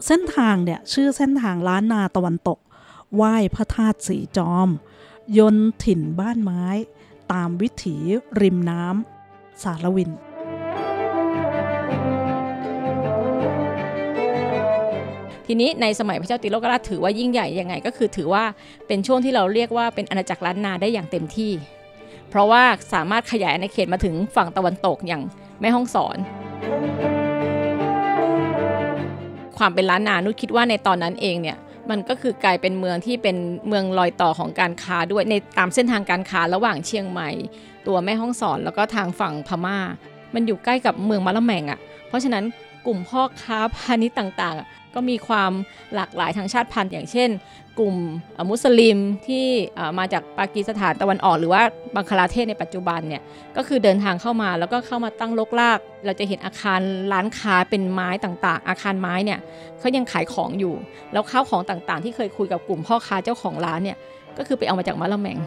เส้นทางเนี่ยชื่อเส้นทางล้านนาตะวันตกไหว้พระธาตุสีจอมยนต์ถิ่นบ้านไม้ตามวิถีริมน้ำสารวินทีนี้ในสมัยพระเจ้าติโลกราชถือว่ายิ่งใหญ่ยังไงก็คือถือว่าเป็นช่วงที่เราเรียกว่าเป็นอาณาจักรล้านนาได้อย่างเต็มที่เพราะว่าสามารถขยายอาณาเขตมาถึงฝั่งตะวันตกอย่างแม่ฮ่องสอนความเป็นล้านนานุชคิดว่าในตอนนั้นเองเนี่ยมันก็คือกลายเป็นเมืองที่เป็นเมืองรอยต่อของการค้าด้วยในตามเส้นทางการค้าระหว่างเชียงใหม่ตัวแม่ฮ่องสอนแล้วก็ทางฝั่งพม่ามันอยู่ใกล้กับเมืองมะละแมงอ่ะเพราะฉะนั้นกลุ่มพ่อค้าพาณิชย์ต่างๆก็มีความหลากหลายทางชาติพันธุ์อย่างเช่นกลุ่มมุสลิมที่มาจากปากีสถานตะวันออกหรือว่าบังคลาเทศในปัจจุบันเนี่ยก็คือเดินทางเข้ามาแล้วก็เข้ามาตั้งรกรากเราจะเห็นอาคารร้านค้าเป็นไม้ต่างๆอาคารไม้เนี่ยเขายังขายของอยู่แล้วข้าวของต่างๆที่เคยคุยกับกลุ่มพ่อค้าเจ้าของร้านเนี่ยก็คือไปเอามาจากมะละแมง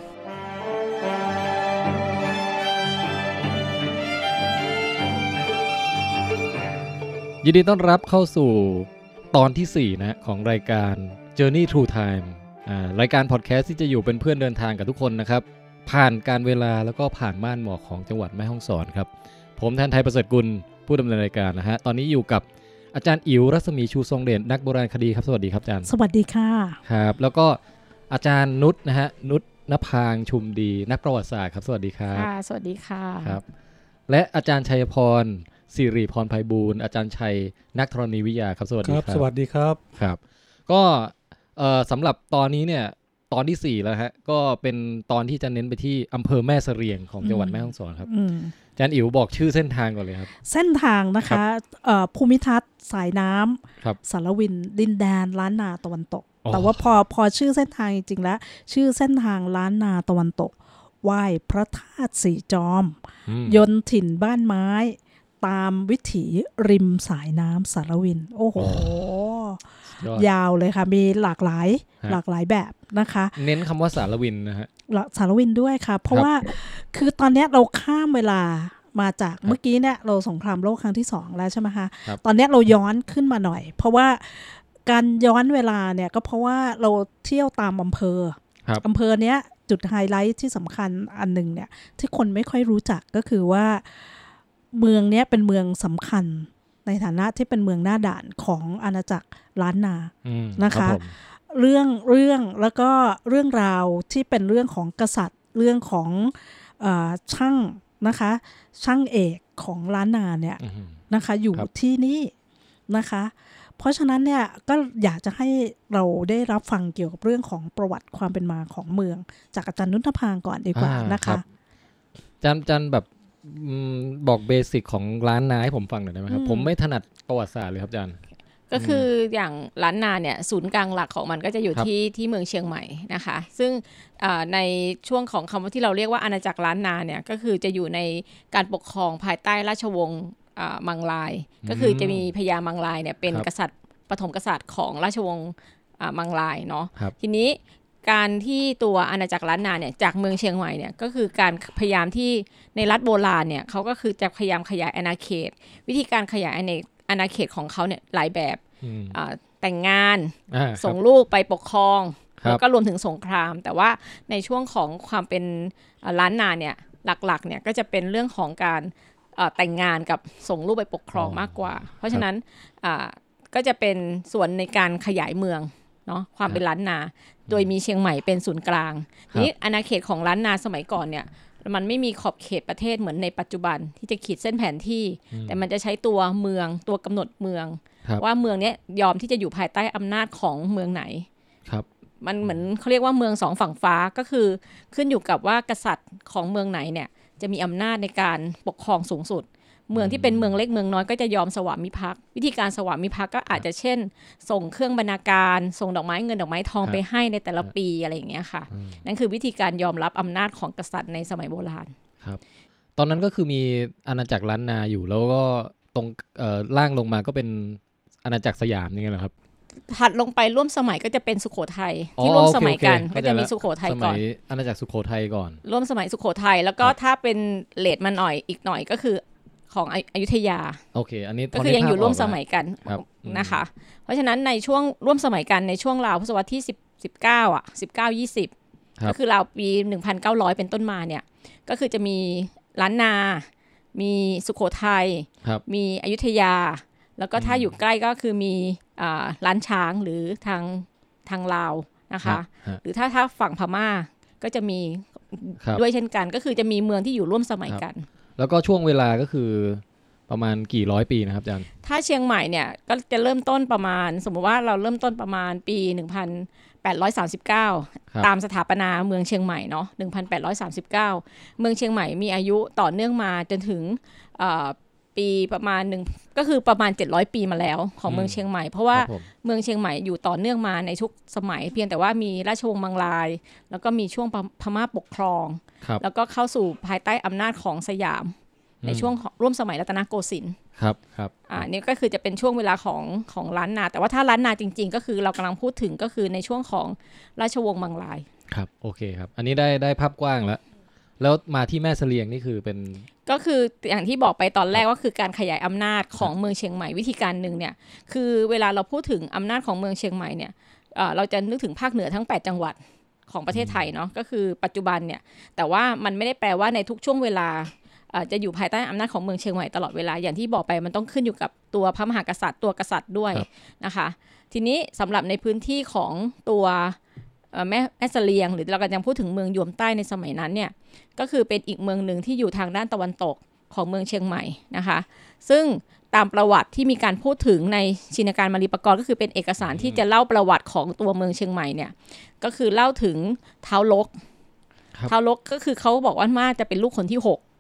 ยินดีต้อนรับเข้าสู่ตอนที่4นะของรายการ Journey Through Time รายการพอดแคสต์ที่จะอยู่เป็นเพื่อนเดินทางกับทุกคนนะครับผ่านการเวลาแล้วก็ผ่านม่านหมอกของจังหวัดแม่ฮ่องสอนครับผมแทนไทยประเสริฐกุลผู้ดำเนินรายการนะฮะตอนนี้อยู่กับอาจารย์อิ๋วรัศมีชูทรงเด่นนักโบราณคดีครับสวัสดีครับอาจารย์สวัสดีค่ะครับแล้วก็อาจารย์นุชนะฮะนุชณภางชุมดีนักประวัติศาสตร์ครับสวัสดีครับค่ะสวัสดีค่ะครับและอาจารย์ชัยพรสิริพรไพบูลย์อาจารย์ชัยนักธรณีวิทยาครับสวัสดีครับสวัสดีครับครับก็สำหรับตอนนี้เนี่ยตอนที่4แล้วฮะก็เป็นตอนที่จะเน้นไปที่อำเภอแม่เสรียงของจังหวัดแม่ฮ่องสอนครับอาจารย์อิ๋วบอกชื่อเส้นทางก่อนเลยครับเส้นทางนะคะภูมิทัศน์สายน้ำสารวินดินแดนล้านนาตะวันตกแต่ว่าพอชื่อเส้นทางจริงๆแล้วชื่อเส้นทางล้านนาตะวันตกไหว้พระธาตุสีจอมยนต์ถิ่นบ้านไม้ตามวิถีริมสายน้ำสารวินโอ้โหยาวเลยค่ะมีหลากหลายแบบนะคะเน้นคำว่าสารวินนะฮะสารวินด้วยค่ะเพราะว่าคือตอนนี้เราข้ามเวลามาจากเมื่อกี้เนี่ยเราสงครามโลกครั้งที่2แล้วใช่ไหมคะตอนนี้เราย้อนขึ้นมาหน่อยเพราะว่าการย้อนเวลาเนี่ยก็เพราะว่าเราเที่ยวตามอำเภอเนี้ยจุดไฮไลท์ที่สำคัญอันหนึ่งเนี่ยที่คนไม่ค่อยรู้จักก็คือว่าเมืองนี้เป็นเมืองสำคัญในฐานะที่เป็นเมืองหน้าด่านของอาณาจักรล้านนานะคะเรื่องแล้วก็เรื่องราวที่เป็นเรื่องของกษัตริย์เรื่องของช่างนะคะช่างเอกของล้านนาเนี่ยนะคะอยู่ที่นี่นะคะเพราะฉะนั้นเนี่ยก็อยากจะให้เราได้รับฟังเกี่ยวกับเรื่องของประวัติความเป็นมาของเมืองจากอาจารย์นุชณภางก่อนดีกว่านะคะอาจารย์แบบบอกเบสิกของล้านนาให้ผมฟังหน่อยได้ไหมครับผมไม่ถนัดประวัติศาสตร์เลยครับอาจารย์ก็คืออย่างล้านนาเนี่ยศูนย์กลางหลักของมันก็จะอยู่ที่เมืองเชียงใหม่นะคะซึ่งในช่วงของคำว่าที่เราเรียกว่าอาณาจักรล้านนาเนี่ยก็คือจะอยู่ในการปกครองภายใต้ราชวงศ์มังลายก็คือจะมีพญามังลายเนี่ยเป็นกษัตริย์ปฐมกษัตริย์ของราชวงศ์มังลายเนาะทีนี้การที่ตัวอาณาจักรล้านนาเนี่ยจากเมืองเชียงใหม่เนี่ยก็คือการพยายามที่ในรัฐโบราณเนี่ยเขาก็คือจะพยายามขยายอาณาเขตวิธีการขยายอาณาเขตของเขาเนี่ยหลายแบบแต่งงานส่งลูกไปปกครองแล้วก็รวมถึงสงครามแต่ว่าในช่วงของความเป็นล้านนาเนี่ยหลักๆเนี่ยก็จะเป็นเรื่องของการแต่งงานกับส่งลูกไปปกครองมากกว่าเพราะฉะนั้นก็จะเป็นส่วนในการขยายเมืองเนาะความเป็นล้านนาโดยมีเชียงใหม่เป็นศูนย์กลางนี้อาณาเขตของล้านนาสมัยก่อนเนี่ยมันไม่มีขอบเขตประเทศเหมือนในปัจจุบันที่จะขีดเส้นแผนที่แต่มันจะใช้ตัวเมืองตัวกำหนดเมืองว่าเมืองนี้ยอมที่จะอยู่ภายใต้อำนาจของเมืองไหนมันเหมือนเขาเรียกว่าเมืองสองฝั่งฟ้าก็คือขึ้นอยู่กับว่ากษัตริย์ของเมืองไหนเนี่ยจะมีอำนาจในการปกครองสูงสุดเมืองที่เป็นเมืองเล็กเมืองน้อยก็จะยอมสวามิภักดิ์วิธีการสวามิภักดิ์ก็อาจจะเช่นส่งเครื่องบรรณาการส่งดอกไม้เงินดอกไม้ทองไปให้ในแต่ละปีอะไรอย่างเงี้ยค่ะนั่นคือวิธีการยอมรับอำนาจของกษัตริย์ในสมัยโบราณครับตอนนั้นก็คือมีอาณาจักรล้านนาอยู่แล้วก็ตรงล่างลงมาก็เป็นอาณาจักรสยามนี่ไงเหรอครับถัดลงไปร่วมสมัยก็จะเป็นสุโขทัยที่ร่วมสมัยกันก็จะมีสุโขทัยก่อนอาณาจักรสุโขทัยก่อนร่วมสมัยสุโขทัยแล้วก็ถ้าเป็นเลทมาหน่อยอีกหน่อยก็คือของอยุธยาโอเคอันนี้ก็คือยังอยู่ร่วมสมัยกันนะคะเพราะฉะนั้นในช่วงร่วมสมัยกันในช่วงราวพุทธศตวรรษที่19อ่ะ19-20ก็คือราวปี 1,900 เป็นต้นมาเนี่ยก็คือจะมีล้านนามีสุโขทัยมีอยุธยาแล้วก็ถ้าอยู่ใกล้ก็คือมีล้านช้างหรือทางลาวนะคะหรือถ้าฝั่งพม่าก็จะมีด้วยเช่นกันก็คือจะมีเมืองที่อยู่ร่วมสมัยกันแล้วก็ช่วงเวลาก็คือประมาณกี่ร้อยปีนะครับอาจารย์ถ้าเชียงใหม่เนี่ยก็จะเริ่มต้นประมาณสมมติว่าเราเริ่มต้นประมาณปี1839ตามสถาปนาเมืองเชียงใหม่เนาะ1839เมืองเชียงใหม่มีอายุต่อเนื่องมาจนถึงปีประมาณหนึ่งก็คือประมาณ700ปีมาแล้วของเมืองเชียงใหม่เพราะว่าเมืองเชียงใหม่อยู่ต่อเนื่องมาในทุกสมัยเพียงแต่ว่ามีราชวงศ์มังลายแล้วก็มีช่วงพม่าปกครองแล้วก็เข้าสู่ภายใต้อำนาจของสยามในช่วงร่วมสมัยรัตนโกสินทร์ครับนี่ก็คือจะเป็นช่วงเวลาของล้านนาแต่ว่าถ้าล้านนาจริงๆก็คือเรากำลังพูดถึงก็คือในช่วงของราชวงศ์มังลายครับโอเคครับอันนี้ได้ภาพกว้างแล้วมาที่แม่เสลียงนี่คือเป็นก็คืออย่างที่บอกไปตอนแรกว่าคือการขยายอำนาจของเมืองเชียงใหม่วิธีการหนึ่งเนี่ยคือเวลาเราพูดถึงอำนาจของเมืองเชียงใหม่เนี่ยเราจะนึกถึงภาคเหนือทั้ง8จังหวัดของประเทศไทยเนาะก็คือปัจจุบันเนี่ยแต่ว่ามันไม่ได้แปลว่าในทุกช่วงเวลาจะอยู่ภายใต้อำนาจของเมืองเชียงใหม่ตลอดเวลาอย่างที่บอกไปมันต้องขึ้นอยู่กับตัวพระมหากษัตริย์ตัวกษัตริย์ด้วยนะคะทีนี้สำหรับในพื้นที่ของตัวแม่เสลียงหรือเรากำลังพูดถึงเมืองยวมใต้ในสมัยนั้นเนี่ยก็คือเป็นอีกเมืองหนึ่งที่อยู่ทางด้านตะวันตกของเมืองเชียงใหม่นะคะซึ่งตามประวัติที่มีการพูดถึงในชินการมารีปกรณ์ก็คือเป็นเอกสารที่จะเล่าประวัติของตัวเมืองเชียงใหม่เนี่ยก็คือเล่าถึงท้าวลกก็คือเขาบอกว่าน่าจะเป็นลูกคนที่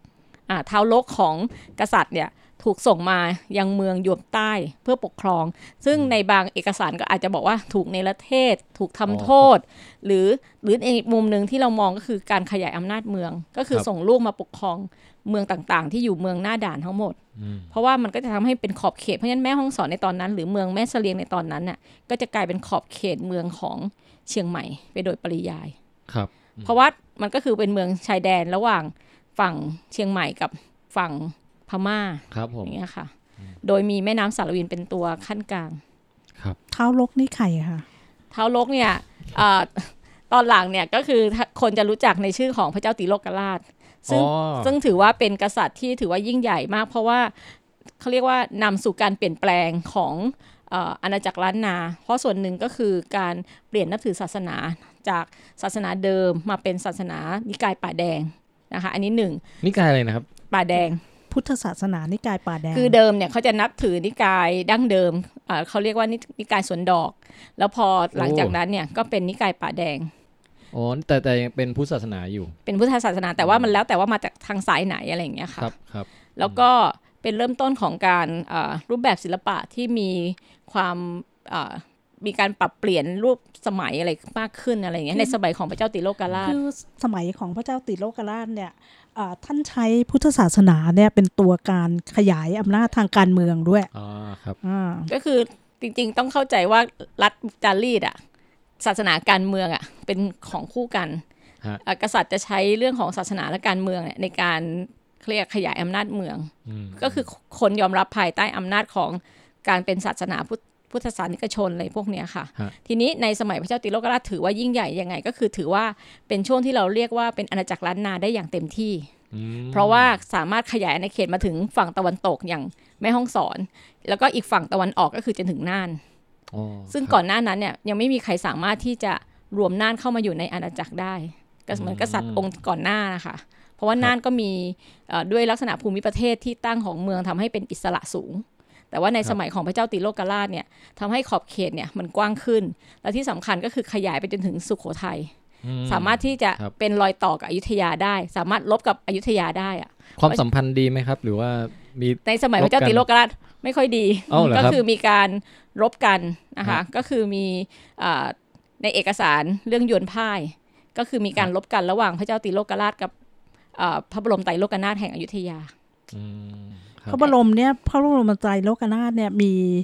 6ท้าวลกของกษัตริย์เนี่ยถูกส่งมายังเมืองยวมใต้เพื่อปกครองซึ่งในบางเอกสารก็อาจจะบอกว่าถูกเนรเทศถูกทำโทษหรือในอีกมุมนึงที่เรามองก็คือการขยายอำนาจเมืองก็คือส่งลูกมาปกครองเมืองต่างๆที่อยู่เมืองหน้าด่านทั้งหมดเพราะว่ามันก็จะทำให้เป็นขอบเขตเพราะฉะนั้นแม่ฮ่องสอนในตอนนั้นหรือเมืองแม่เสลียงในตอนนั้นน่ะก็จะกลายเป็นขอบเขตเมืองของเชียงใหม่ไปโดยปริยายครับเพราะว่ามันก็คือเป็นเมืองชายแดนระหว่างฝั่งเชียงใหม่กับฝั่งพม่าครับผมอย่างเงี้ยค่ะโดยมีแม่น้ำสารวินเป็นตัวขั้นกลางครับท้าวลกนี่ใครค่ะท้าวลกเนี่ยตอนหลังเนี่ยก็คือคนจะรู้จักในชื่อของพระเจ้าติโลกราชซึ่งถือว่าเป็นกษัตริย์ที่ถือว่ายิ่งใหญ่มากเพราะว่าเขาเรียกว่านำสู่การเปลี่ยนแปลงของอาณาจักรล้านนาเพราะส่วนหนึ่งก็คือการเปลี่ยนนับถือศาสนาจากศาสนาเดิมมาเป็นศาสนานิกายป่าแดงนะคะอันนี้1 นิกายอะไรนะครับป่าแดงพุทธศาสนานิกายป่าแดงคือเดิมเนี่ยเขาจะนับถือนิกายดั้งเดิมเขาเรียกว่านิกายสวนดอกแล้วพอหลังจากนั้นเนี่ยก็เป็นนิกายป่าแดงอ๋อแต่ยังเป็นพุทธศาสนาอยู่เป็นพุทธศาสนาแต่ว่ามันแล้วแต่ว่ามาจากทางสายไหนอะไรอย่างเงี้ยค่ะครับแล้วก็เป็นเริ่มต้นของการรูปแบบศิลปะที่มีความมีการปรับเปลี่ยนรูปสมัยอะไรมากขึ้นอะไรอย่างเงี้ยในสมัยของพระเจ้าติโลกราชคือสมัยของพระเจ้าติโลกราชเนี่ยท่านใช้พุทธศาสนาเนี่ยเป็นตัวการขยายอำนาจทางการเมืองด้วยครับก็คือจริงๆต้องเข้าใจว่ารัฐจารีตศาสนาการเมืองเป็นของคู่กันกษัตริย์จะใช้เรื่องของศาสนาและการเมืองในการเรียกขยายอำนาจเมืองก็คือคนยอมรับภายใต้อำนาจของการเป็นศาสนาพุทธศาสนิกชนอะไรพวกนี้ค่ะทีนี้ในสมัยพระเจ้าติโลกราชถือว่ายิ่งใหญ่ยังไงก็คือถือว่าเป็นช่วงที่เราเรียกว่าเป็นอาณาจักรล้านนาได้อย่างเต็มที่เพราะว่าสามารถขยายอาณาเขตมาถึงฝั่งตะวันตกอย่างแม่ฮ่องสอนแล้วก็อีกฝั่งตะวันออกก็คือจนถึงน่านซึ่งก่อนหน้านั้นเนี่ยยังไม่มีใครสามารถที่จะรวมน่านเข้ามาอยู่ในอาณาจักรได้ก็เหมือนกษัตริย์องค์ก่อนหน้านะคะเพราะว่าน่านก็มีด้วยลักษณะภูมิประเทศที่ตั้งของเมืองทำให้เป็นอิสระสูงแต่ว่าในสมัยของพระเจ้าติโลกราชเนี่ยทำให้ขอบเขตเนี่ยมันกว้างขึ้นและที่สำคัญก็คือขยายไปจนถึงสุโขทัยสามารถที่จะเป็นรอยต่อกับอยุธยาได้สามารถลบกับอยุธยาได้ความสัมพันธ์ดีไหมครับหรือว่ามีในสมัยพระเจ้าติโลกราชไม่ค่อยดีก็คือมีการรบกันนะคะก็คือมีในเอกสารเรื่องยวนพ่ายก็คือมีการรบกันระหว่างพระเจ้าติโลกราชกับพระบรมไตรโลกนาถแห่งอยุธยาพระบรมเนี่ยพระบรมไตรโลกนาถเนี่ย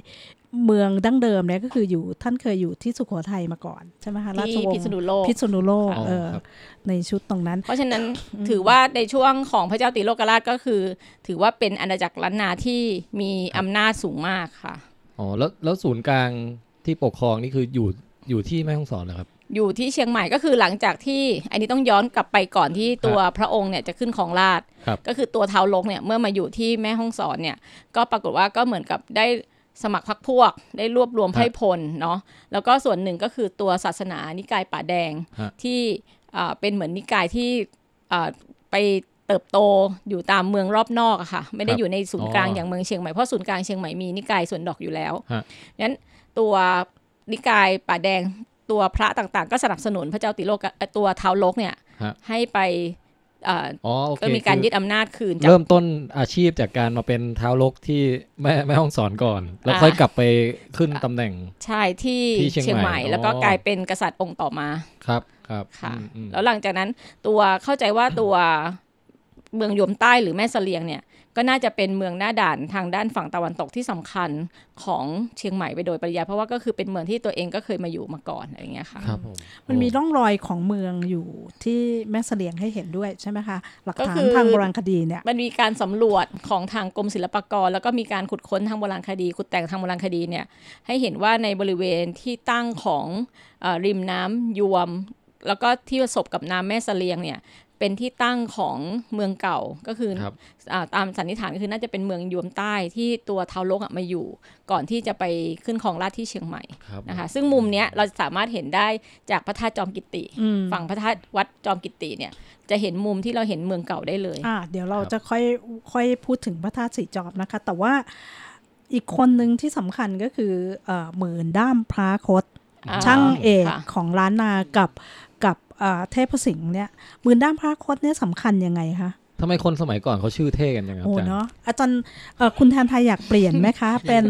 เมืองดั้งเดิมเนี่ยก็คือท่านเคยอยู่ที่สุโขทัยมาก่อนใช่ไหมคะราชวงศ์พิษณุโลกในชุดตรงนั้นเพราะฉะนั้นถือว่าในช่วงของพระเจ้าติโลกราชก็คือถือว่าเป็นอาณาจักรล้านนาที่มีอำนาจสูงมากค่ะอ๋อแล้วศูนย์กลางที่ปกครองนี่คืออยู่ที่แม่ฮ่องสอนเหรอครับอยู่ที่เชียงใหม่ก็คือหลังจากที่อันนี้ต้องย้อนกลับไปก่อนที่ตัวพระองค์เนี่ยจะขึ้นครองราชย์ก็คือตัวท้าวลกเนี่ยเมื่อมาอยู่ที่แม่ฮ่องสอนเนี่ยก็ปรากฏว่าก็เหมือนกับได้สมัครพรรคพวกได้รวบรวมไพร่พลเนาะแล้วก็ส่วนหนึ่งก็คือตัวศาสนานิกายป่าแดงที่เป็นเหมือนนิกายที่ไปเติบโตอยู่ตามเมืองรอบนอกอะค่ะไม่ได้อยู่ในศูนย์กลางอย่างเมืองเชียงใหม่เพราะศูนย์กลางเชียงใหม่มีนิกายสวนดอกอยู่แล้วงั้นตัวนิกายป่าแดงตัวพระต่างๆก็สนับสนุนพระเจ้าติโลกตัวท้าวลกเนี่ยให้ไปก็มีการยึดอำนาจคืนเริ่มต้นอาชีพจากการมาเป็นท้าวลกที่แม่ฮ่องสอนก่อนแล้วค่อยกลับไปขึ้นตำแหน่งใช่ที่เชียงใหม่แล้วก็กลายเป็นกษัตริย์องค์ต่อมาครับค่ะแล้วหลังจากนั้นตัวเข้าใจว่าตัวเมืองยมใต้หรือแม่เสลียงเนี่ยก็น่าจะเป็นเมืองหน้าด่านทางด้านฝั่งตะวันตกที่สำคัญของเชียงใหม่ไปโดยปริยายเพราะว่าก็คือเป็นเมืองที่ตัวเองก็เคยมาอยู่มาก่อนอะไรอย่างเงี้ยค่ะมันมีร่องรอยของเมืองอยู่ที่แม่เสลียงให้เห็นด้วยใช่ไหมคะหลักฐานทางโบราณคดีเนี่ยมันมีการสำรวจของทางกรมศิลปากรแล้วก็มีการขุดค้นทางโบราณคดีขุดแต่งทางโบราณคดีเนี่ยให้เห็นว่าในบริเวณที่ตั้งของริมน้ำยวมแล้วก็ที่ประสบกับน้ำแม่เสลียงเนี่ยเป็นที่ตั้งของเมืองเก่าก็คือตามสันนิษฐานก็คือน่าจะเป็นเมืองยวมใต้ที่ตัวท้าวลกมาอยู่ก่อนที่จะไปขึ้นครองราชย์ที่เชียงใหม่นะคะซึ่งมุมเนี้ยเราสามารถเห็นได้จากพระธาตุจอมกิตติฝั่งพระธาตุวัดจอมกิตติเนี่ยจะเห็นมุมที่เราเห็นเมืองเก่าได้เลยเดี๋ยวเราจะค่อยพูดถึงพระธาตุสีจอมนะคะแต่ว่าอีกคนนึงที่สำคัญก็คือหมื่นด้ามพระคดช่างเอกของล้านนากับเทพสิงห์เนี่ยหมื่นด้ามพระคดเนี่ยสำคัญยังไงคะทำไมคนสมัยก่อนเขาชื่อเท่กันยังไงครับเนาะอาจารย์คุณแทนไทยอยากเปลี่ยนไหมคะเป็น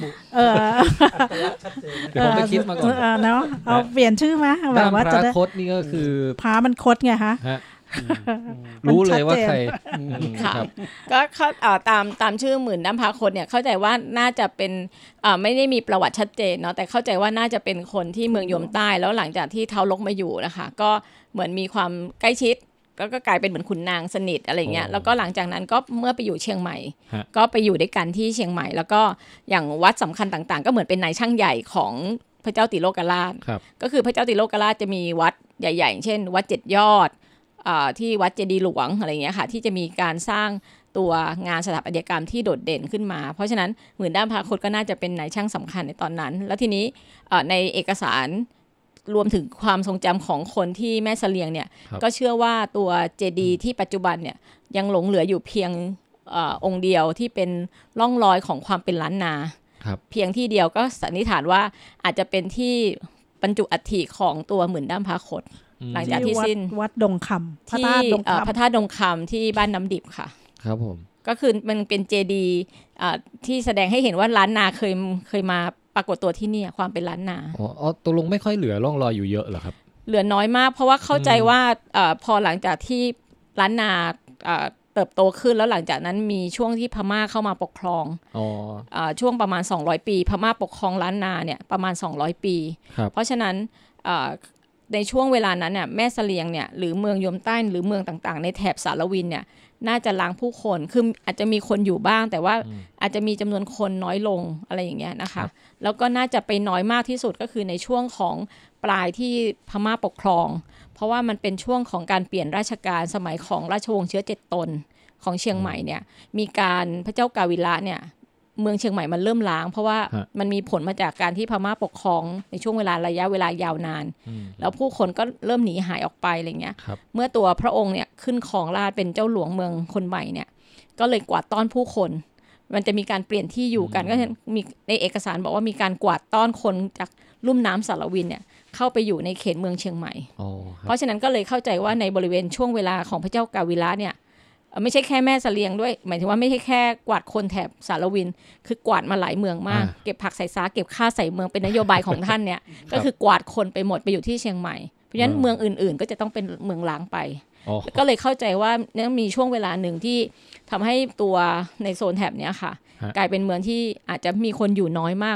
เดี๋ยวผมไปคิดมาก่อนเนาะเอาเปลี่ยนชื่อไหมแบบว่าจะได้คดนี่ก็คือพระมันคดไงคะรู้เลยว่าใครค่ะก็ตามชื่อหมื่นด้ามพระคดเนี่ยเข้าใจว่าน่าจะเป็นไม่ได้มีประวัติชัดเจนเนาะแต่เข้าใจว่าน่าจะเป็นคนที่เมืองยมใต้แล้วหลังจากที่ท้าวลกมาอยู่นะคะก็เหมือนมีความใกล้ชิดก็กลายเป็นเหมือนขุนนางสนิทอะไรเงี้ยแล้วก็หลังจากนั้นก็เมื่อไปอยู่เชียงใหม่ก็ไปอยู่ด้วยกันที่เชียงใหม่แล้วก็อย่างวัดสำคัญต่างๆก็เหมือนเป็นนายช่างใหญ่ของพระเจ้าติโลกราชก็คือพระเจ้าติโลกราชจะมีวัดใหญ่ๆเช่นวัด7ยอดที่วัดเจดีย์หลวงอะไรอย่างเงี้ยค่ะที่จะมีการสร้างตัวงานสถาปัตยกรรมที่โดดเด่นขึ้นมาเพราะฉะนั้นหมื่นด้ามพระคดก็น่าจะเป็นนายช่างสำคัญในตอนนั้นแล้วทีนี้ในเอกสารรวมถึงความทรงจำของคนที่แม่เสลียงเนี่ยก็เชื่อว่าตัวเจดีย์ที่ปัจจุบันเนี่ยยังหลงเหลืออยู่เพียงองค์เดียวที่เป็นร่องรอยของความเป็นล้านนาเพียงที่เดียวก็สันนิษฐานว่าอาจจะเป็นที่บรรจุอัฐิของตัวหมื่นด้ามพระคดหลังจากที่สิ้นวัดดงคำพระธาตุดงคำที่บ้านน้ำดิบค่ะครับผมก็คือมันเป็นเจดีย์ที่แสดงให้เห็นว่าล้านนาเคยมาปรากฏตัวที่นี่ความเป็นล้านนาตกลงไม่ค่อยเหลือร่องรอยอยู่เยอะเหรอครับเหลือน้อยมากเพราะว่าเข้าใจว่าพอหลังจากที่ล้านนาเติบโตขึ้นแล้วหลังจากนั้นมีช่วงที่พม่าเข้ามาปกครองช่วงประมาณ200ปีพม่าปกครองล้านนาเนี่ยประมาณ200ปีเพราะฉะนั้นในช่วงเวลานั้นเนี่ยแม่เสลียงเนี่ยหรือเมืองยมใต้หรือเมืองต่างๆในแถบสารวินเนี่ยน่าจะล้างผู้คนคืออาจจะมีคนอยู่บ้างแต่ว่าอาจจะมีจำนวนคนน้อยลงอะไรอย่างเงี้ยนะคะแล้วก็น่าจะไปน้อยมากที่สุดก็คือในช่วงของปลายที่พม่าปกครองเพราะว่ามันเป็นช่วงของการเปลี่ยนราชการสมัยของราชวงศ์เชื้อ7ตนของเชียงใหม่เนี่ยมีการพระเจ้ากาวิระเนี่ยเมืองเชียงใหม่มันเริ่มล้างเพราะว่ามันมีผลมาจากการที่พม่าปกครองในช่วงระยะเวลายาวนานแล้วผู้คนก็เริ่มหนีหายออกไปอะไรเงี้ยเมื่อตัวพระองค์เนี่ยขึ้นครองราชเป็นเจ้าหลวงเมืองคนใหม่เนี่ยก็เลยกวาดต้อนผู้คนมันจะมีการเปลี่ยนที่อยู่กันก็มีในเอกสารบอกว่ามีการกวาดต้อนคนจากลุ่มน้ำสารวินเนี่ยเข้าไปอยู่ในเขตเมืองเชียงใหม่เพราะฉะนั้นก็เลยเข้าใจว่าในบริเวณช่วงเวลาของพระเจ้ากาวิระเนี่ยไม่ใช่แค่แม่เสลียงด้วยหมายถึงว่าไม่ใช่แค่กวาดคนแถบสารวินคือกวาดมาหลายเมืองมากเก็บผักใส่ซาเก็บข้าวใส่เมืองเป็นนโยบายของท่านเนี่ยก็คือกวาดคนไปหมดไปอยู่ที่เชียงใหม่เพราะฉะนั้นเมืองอื่นๆก็จะต้องเป็นเมืองล้างไปก็เลยเข้าใจว่าเนี่ยมีช่วงเวลาหนึ่งที่ทำให้ตัวในโซนแถบเนี้ยค่ะกลายเป็นเมืองที่อาจจะมีคนอยู่น้อยมาก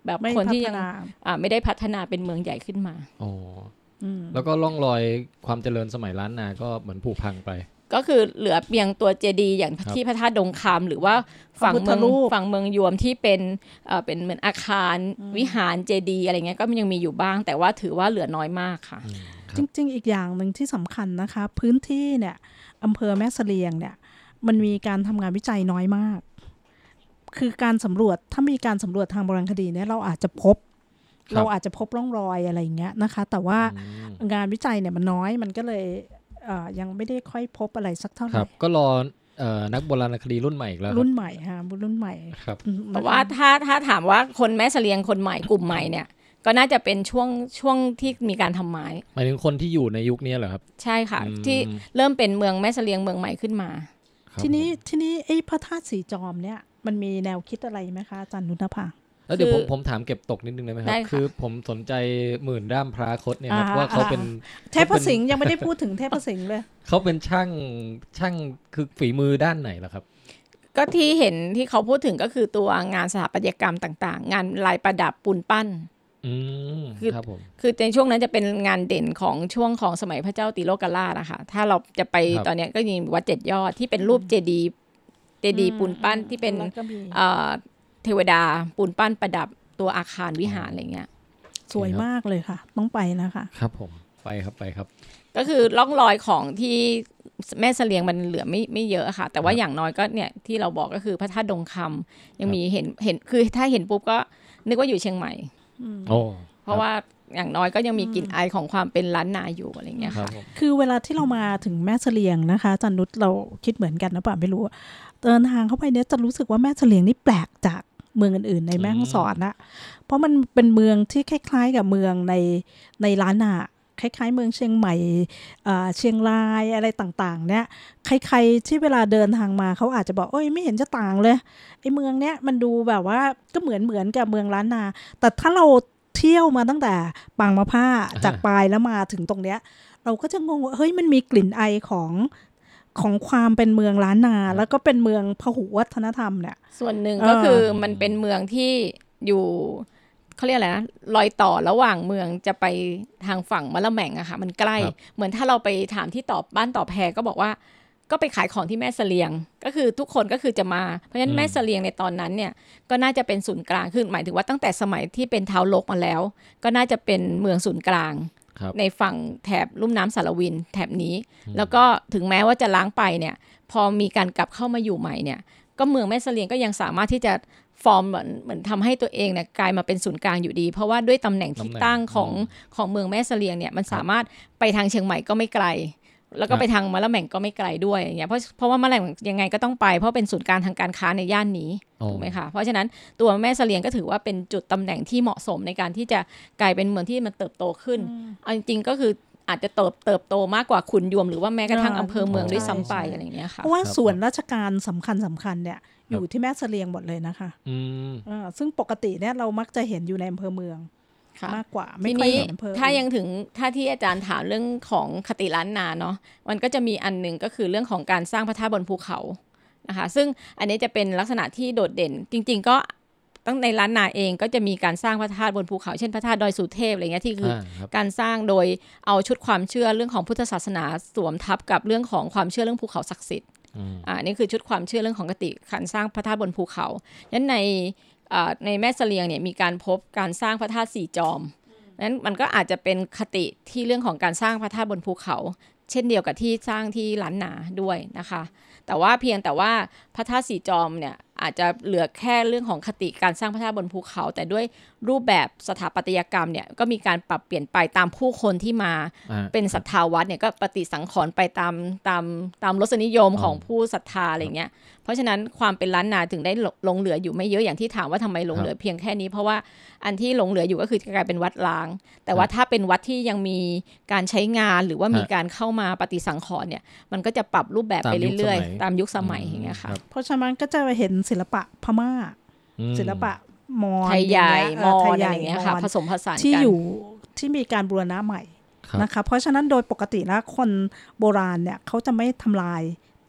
แบบคนที่ยังไม่ได้พัฒนาเป็นเมืองใหญ่ขึ้นมาอ๋อแล้วก็ร่องรอยความเจริญสมัยล้านนาก็เหมือนผุพังไปก็คือเหลือเพียงตัวเจดีย์อย่างที่พระธาตุดงคำหรือว่าฝั่งเมืองยวมที่เป็นเหมือนอาคารวิหารเจดีย์อะไรเงี้ยก็ยังมีอยู่บ้างแต่ว่าถือว่าเหลือน้อยมากค่ะจริงๆอีกอย่างนึงที่สำคัญนะคะพื้นที่เนี่ยอำเภอแม่เสลียงเนี่ยมันมีการทำงานวิจัยน้อยมากคือการสำรวจถ้ามีการสำรวจทางโบราณคดีเนี่ยเราอาจจะพบร่องรอยอะไรอย่างเงี้ยนะคะแต่ว่างานวิจัยเนี่ยมันน้อยมันก็เลยยังไม่ได้ค่อยพบอะไรสักเท่าไหร่ก็รอนักโบราณคดีรุ่นใหม่อีกแล้วรุ่นใหม่ค่ะรุ่นใหม่ครับเพราะว่าถ้าถามว่าคนแม่เสลียงคนใหม่กลุ่มใหม่เนี่ยก็น่าจะเป็นช่วงที่มีการทำไม้หมายถึงคนที่อยู่ในยุคนี้เหรอครับใช่ค่ะที่เริ่มเป็นเมืองแม่เสลียงเมืองใหม่ขึ้นมาทีนี้ไอ้พระธาตุสีจอมเนี่ยมันมีแนวคิดอะไรไหมคะอาจารย์นุชภาแล้วเดี๋ยวผมถามเก็บตกนิดนึงได้ไหมครับคือผมสนใจหมื่นด้ามพระคตเนี่ยครับว่าเขาเป็นเทพสิงห์ยังไม่ได้พูดถึงเทพสิงห์เลยเขาเป็นช่างคือฝีมือด้านไหนล่ะครับก็ที่เห็นที่เขาพูดถึงก็คือตัวงานสถาปัตยกรรมต่างๆงานลายประดับปูนปั้นครับผมคือในช่วงนั้นจะเป็นงานเด่นของช่วงของสมัยพระเจ้าติโลกราชนะคะถ้าเราจะไปตอนนี้ก็มีวัด7 ยอดที่เป็นรูปเจดีย์ปูนปั้นที่เป็นเทวดาปูนปั้นประดับตัวอาคารวิหารอะไรเงี้ยสวยมากเลยค่ะต้องไปนะคะครับผมไปครับก็คือร่องรอยของที่แม่เสลียงมันเหลือไม่เยอะค่ะแต่ว่าอย่างน้อยก็เนี่ยที่เราบอกก็คือพระธาตุดงคำยังมีเห็นคือถ้าเห็นปุ๊บก็นึกว่าอยู่เชียงใหม่เพราะว่าอย่างน้อยก็ยังมีกลิ่นอายของความเป็นล้านนาอยู่อะไรเงี้ยค่ะคือเวลาที่เรามาถึงแม่เสลียงนะคะจันนุชเราคิดเหมือนกันนะป่ะไม่รู้เดินทางเข้าไปเนี่ยจะรู้สึกว่าแม่เสลียงนี่แปลกจากเมืองอื่นๆในแม่ฮ่องสอนนะเพราะมันเป็นเมืองที่คล้ายๆกับเมืองในล้านนาคล้ายๆเมืองเชียงใหม่เชียงรายอะไรต่างๆเนี่ยใครๆที่เวลาเดินทางมาเขาอาจจะบอกเอ้ยไม่เห็นจะต่างเลยไอ้เมืองเนี้ยมันดูแบบว่าก็เหมือนกับเมืองล้านนาแต่ถ้าเราเที่ยวมาตั้งแต่ปางมะผ้าจากปลายแล้วมาถึงตรงเนี้ยเราก็จะงงว่าเฮ้ยมันมีกลิ่นไอของความเป็นเมืองล้านนาแล้วก็เป็นเมืองพหุวัฒนธรรมเนี่ยส่วนหนึ่งก็คือมันเป็นเมืองที่อยู่เขาเรียกอะไรนะรอยต่อระหว่างเมืองจะไปทางฝั่งมะละแหม่งอะค่ะมันใกล้เหมือนถ้าเราไปถามที่บ้านต่อแพก็บอกว่าก็ไปขายของที่แม่เสลียงก็คือทุกคนก็คือจะมาเพราะฉะนั้นแม่เสลียงในตอนนั้นเนี่ยก็น่าจะเป็นศูนย์กลางคือหมายถึงว่าตั้งแต่สมัยที่เป็นท้าวลกมาแล้วก็น่าจะเป็นเมืองศูนย์กลางในฝั่งแถบลุ่มน้ำสารวินแถบนี้แล้วก็ถึงแม้ว่าจะล้างไปเนี่ยพอมีการกลับเข้ามาอยู่ใหม่เนี่ยก็เมืองแม่เสลียงก็ยังสามารถที่จะฟอร์มเหมือนทำให้ตัวเองเนี่ยกลายมาเป็นศูนย์กลางอยู่ดีเพราะว่าด้วยตำแหน่งที่ตั้งของเมืองแม่เสลียงเนี่ยมันสามารถไปทางเชียงใหม่ก็ไม่ไกลแล้วก็ไปทางมะละแหม่งก็ไม่ไกลด้วยอย่างเงี้ยเพราะว่ามะละแหม่งยังไงก็ต้องไปเพราะเป็นศูนย์กลางทางการค้าในย่านนี้ถูกไหมคะเพราะฉะนั้นตัวแม่เสลียงก็ถือว่าเป็นจุดตำแหน่งที่เหมาะสมในการที่จะกลายเป็นเมืองที่มันเติบโตขึ้นเอาจริงๆก็คืออาจจะเติบโตมากกว่าขุนยวมหรือว่าแม้กระทั่งอำเภอเมืองด้วยซ้ำไปอะไรอย่างเงี้ยค่ะเพราะว่าส่วนราชการสำคัญเนี่ยอยู่ที่แม่เสลียงหมดเลยนะคะซึ่งปกติเนี่ยเรามักจะเห็นอยู่ในอำเภอเมืองมากกว่าไม่ค่อยเห็นอำเภอถ้าที่อาจารย์ถามเรื่องของคติล้านนาเนาะมันก็จะมีอันนึงก็คือเรื่องของการสร้างพระธาตุบนภูเขานะคะซึ่งอันนี้จะเป็นลักษณะที่โดดเด่นจริงๆก็ตั้งในล้านนาเองก็จะมีการสร้างพระธาตุบนภูเขาเช่นพระธาตุดอยสุเทพอะไรเงี้ยที่คือการสร้างโดยเอาชุดความเชื่อเรื่องของพุทธศาสนาสวมทับกับเรื่องของความเชื่อเรื่องภูเขาศักดิ์สิทธิ์นี่คือชุดความเชื่อเรื่องของคติการสร้างพระธาตุบนภูเขางั้นในแม่เสลียงเนี่ยมีการพบการสร้างพระธาตุสี่จอมนั้นมันก็อาจจะเป็นคติที่เรื่องของการสร้างพระธาตุบนภูเขาเช่นเดียวกับที่สร้างที่ล้านนาด้วยนะคะแต่ว่าเพียงแต่ว่าพระธาตุสี่จอมเนี่ยอาจจะเหลือแค่เรื่องของคติการสร้างพระธาตุบนภูเขาแต่ด้วยรูปแบบสถาปัตยกรรมเนี่ยก็มีการปรับเปลี่ยนไปตามผู้คนที่มาเป็นศรัทธาวัดเนี่ยก็ปฏิสังขรณ์ไปตามรสนิยมของผู้ศรัทธาอะไรเงี้ยเพราะฉะนั้นความเป็นล้านนาถึงได้หลงเหลืออยู่ไม่เยอะอย่างที่ถามว่าทำไมหลงเหลือเพียงแค่นี้เพราะว่าอันที่หลงเหลืออยู่ก็คือกลายเป็นวัดล้างแต่ว่าถ้าเป็นวัดที่ยังมีการใช้งานหรือว่ามีการเข้ามาปฏิสังขรณ์เนี่ยมันก็จะปรับรูปแบบไปเรื่อยๆตามยุคสมัยอย่างเงี้ยค่ะเพราะฉะนั้นก็จะเห็นศิลปะพม่าศิลปะมอญไทยใหญ่มอญอะไรเงี้ยค่ะผสมผสานกันที่มีการบูรณะใหม่นะคะเพราะฉะนั้นโดยปกติแล้วคนโบราณเนี่ยเขาจะไม่ทำลาย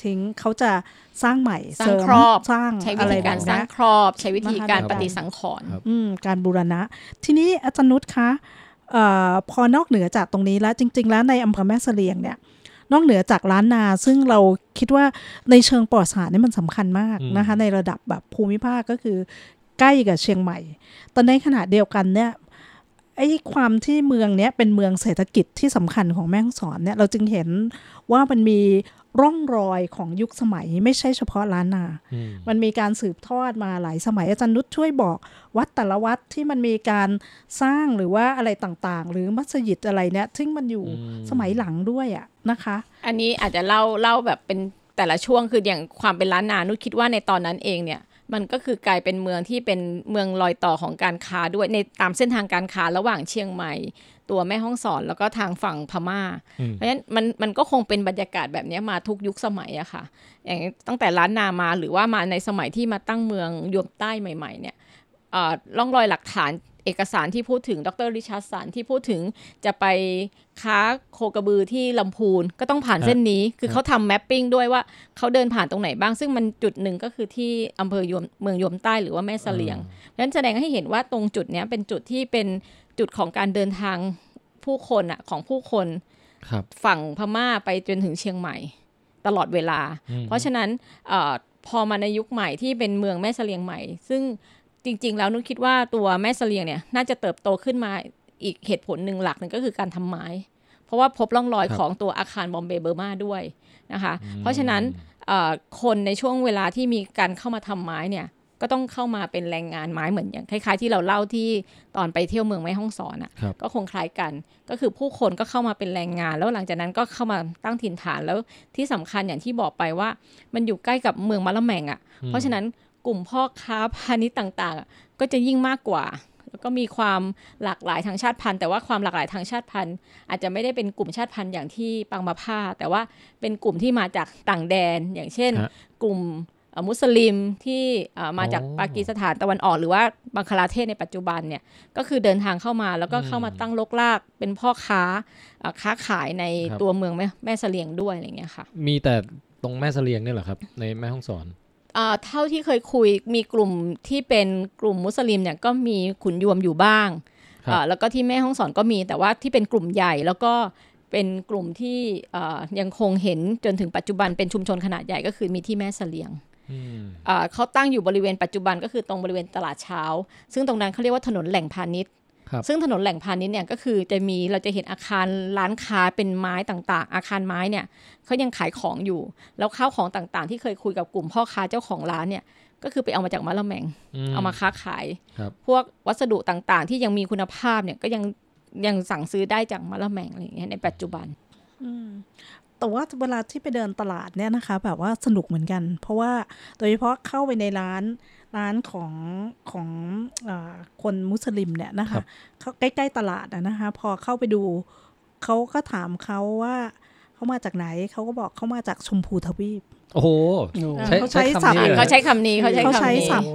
ทิ้งเขาจะสร้างใหม่สร้างครอบสร้างใช้วิอะไรธีแบการบสร้านี้งครอบใช้วิธีการปฏิสังขรณ์การบูรณะทีนี้อาจารย์นุชคะพอนอกเหนือจากตรงนี้แล้วจริงๆแล้วในอำเภอแม่เสลียงเนี่ยนอกเหนือจากล้านนาซึ่งเราคิดว่าในเชิงประวัติศาสตร์นี่มันสำคัญมากนะคะในระดับแบบภูมิภาคก็คือใกล้กับเชียงใหม่ตอนในขณะเดียวกันเนี่ยไอ้ความที่เมืองเนี้ยเป็นเมืองเศรษฐกิจที่สำคัญของแม่ฮ่องสอนเนี่ยเราจึงเห็นว่ามันมีร่องรอยของยุคสมัยไม่ใช่เฉพาะล้านนามันมีการสืบทอดมาหลายสมัยอาจารย์นุชช่วยบอกวัดแต่ละวัดที่มันมีการสร้างหรือว่าอะไรต่างๆหรือมัสยิดอะไรเนี่ยซึ่งมันอยู่สมัยหลังด้วยอะนะคะอันนี้อาจจะเล่าแบบเป็นแต่ละช่วงคืออย่างความเป็นล้านนานุชคิดว่าในตอนนั้นเองเนี่ยมันก็คือกลายเป็นเมืองที่เป็นเมืองรอยต่อของการค้าด้วยในตามเส้นทางการค้าระหว่างเชียงใหม่ตัวแม่ฮ่องสอนแล้วก็ทางฝั่งพม่าเพราะฉะนั้นมันก็คงเป็นบรรยากาศแบบนี้มาทุกยุคสมัยอะค่ะอย่างตั้งแต่ล้านนามาหรือว่ามาในสมัยที่มาตั้งเมืองยวนใต้ใหม่ๆเนี่ยร่องรอยหลักฐานเอกสารที่พูดถึงดร.ริชาร์ดสันที่พูดถึงจะไปค้าโคกระบือที่ลำพูนก็ต้องผ่านเส้นนี้คือเขาทำแมปปิ้งด้วยว่าเขาเดินผ่านตรงไหนบ้างซึ่งมันจุดหนึ่งก็คือที่อำเภอเมืองยมใต้หรือว่าแม่เสลียงเพราะฉะนั้นแสดงให้เห็นว่าตรงจุดนี้เป็นจุดที่เป็นจุดของการเดินทางผู้คนอะของผู้คนฝั่งพม่าไปจนถึงเชียงใหม่ตลอดเวลาเพราะฉะนั้นพอมาในยุคใหม่ที่เป็นเมืองแม่เสลียงใหม่ซึ่งจริงๆแล้วนุชคิดว่าตัวแม่เสลียงเนี่ยน่าจะเติบโตขึ้นมาอีกเหตุผลหนึ่งหลักนึงก็คือการทำไม้เพราะว่าพบร่องรอยของตัวอาคารบอมเบย์เบอร์มาด้วยนะคะเพราะฉะนั้นคนในช่วงเวลาที่มีการเข้ามาทำไม้เนี่ยก็ต้องเข้ามาเป็นแรงงานไม้เหมือนอย่างคล้ายๆที่เราเล่าที่ตอนไปเที่ยวเมืองแม่ฮ่องสอนอ่ะก็คงคล้ายกันก็คือผู้คนก็เข้ามาเป็นแรงงานแล้วหลังจากนั้นก็เข้ามาตั้งถิ่นฐานแล้วที่สำคัญอย่างที่บอกไปว่ามันอยู่ใกล้กับเมืองมะละแมงอ่ะเพราะฉะนั้นกลุ่มพ่อค้าพาณิชย์ต่างๆก็จะยิ่งมากกว่าแล้วก็มีความหลากหลายทางชาติพันธุ์แต่ว่าความหลากหลายทางชาติพันธุ์อาจจะไม่ได้เป็นกลุ่มชาติพันธุ์อย่างที่ปังมาผ้าแต่ว่าเป็นกลุ่มที่มาจากต่างแดนอย่างเช่นกลุ่มมุสลิมที่มาจากปากีสถานตะวันออกหรือว่าบังคลาเทศในปัจจุบันเนี่ยก็คือเดินทางเข้ามาแล้วก็เข้ามาตั้งรกรากเป็นพ่อค้าขายในตัวเมืองแม่เสลียงด้วยอะไรเงี้ยค่ะมีแต่ตรงแม่เสลียงนี่เหรอครับในแม่ฮ่องสอนเท่าที่เคยคุยมีกลุ่มที่เป็นกลุ่มมุสลิมเนี่ยก็มีขุนยวมอยู่บ้างแล้วก็ที่แม่ฮ่องสอนก็มีแต่ว่าที่เป็นกลุ่มใหญ่แล้วก็เป็นกลุ่มที่ยังคงเห็นจนถึงปัจจุบันเป็นชุมชนขนาดใหญ่ก็คือมีที่แม่เสลียงเขาตั้งอยู่บริเวณปัจจุบันก็คือตรงบริเวณตลาดเช้าซึ่งตรงนั้นเขาเรียกว่าถนนแหล่งพาณิชย์ซึ่งถนนแหล่งพาณิชย์เนี่ยก็คือเราจะเห็นอาคารร้านค้าเป็นไม้ต่างๆอาคารไม้เนี่ยเขายังขายของอยู่แล้วข้าวของต่างๆที่เคยคุยกับกลุ่มพ่อค้าเจ้าของร้านเนี่ยก็คือไปเอามาจากมะละแมงเอามาค้าขายพวกวัสดุต่างๆที่ยังมีคุณภาพเนี่ยก็ยังสั่งซื้อได้จากมะละแมงอะไรอย่างเงี้ยในปัจจุบันแต่ว่าเวลาที่ไปเดินตลาดเนี่ยนะคะแบบว่าสนุกเหมือนกันเพราะว่าโดยเฉพาะเข้าไปในร้านของคนมุสลิมเนี่ยนะคะเขาใกล้ๆตลาดนะคะพอเข้าไปดูเขาก็ถามเขาว่าเขามาจากไหนเขาก็บอกเขามาจากชมพูทวีปโอ้โหเขาใช้คำนี้เขาใช้ศัพท์ที่เขาใช้ศัพ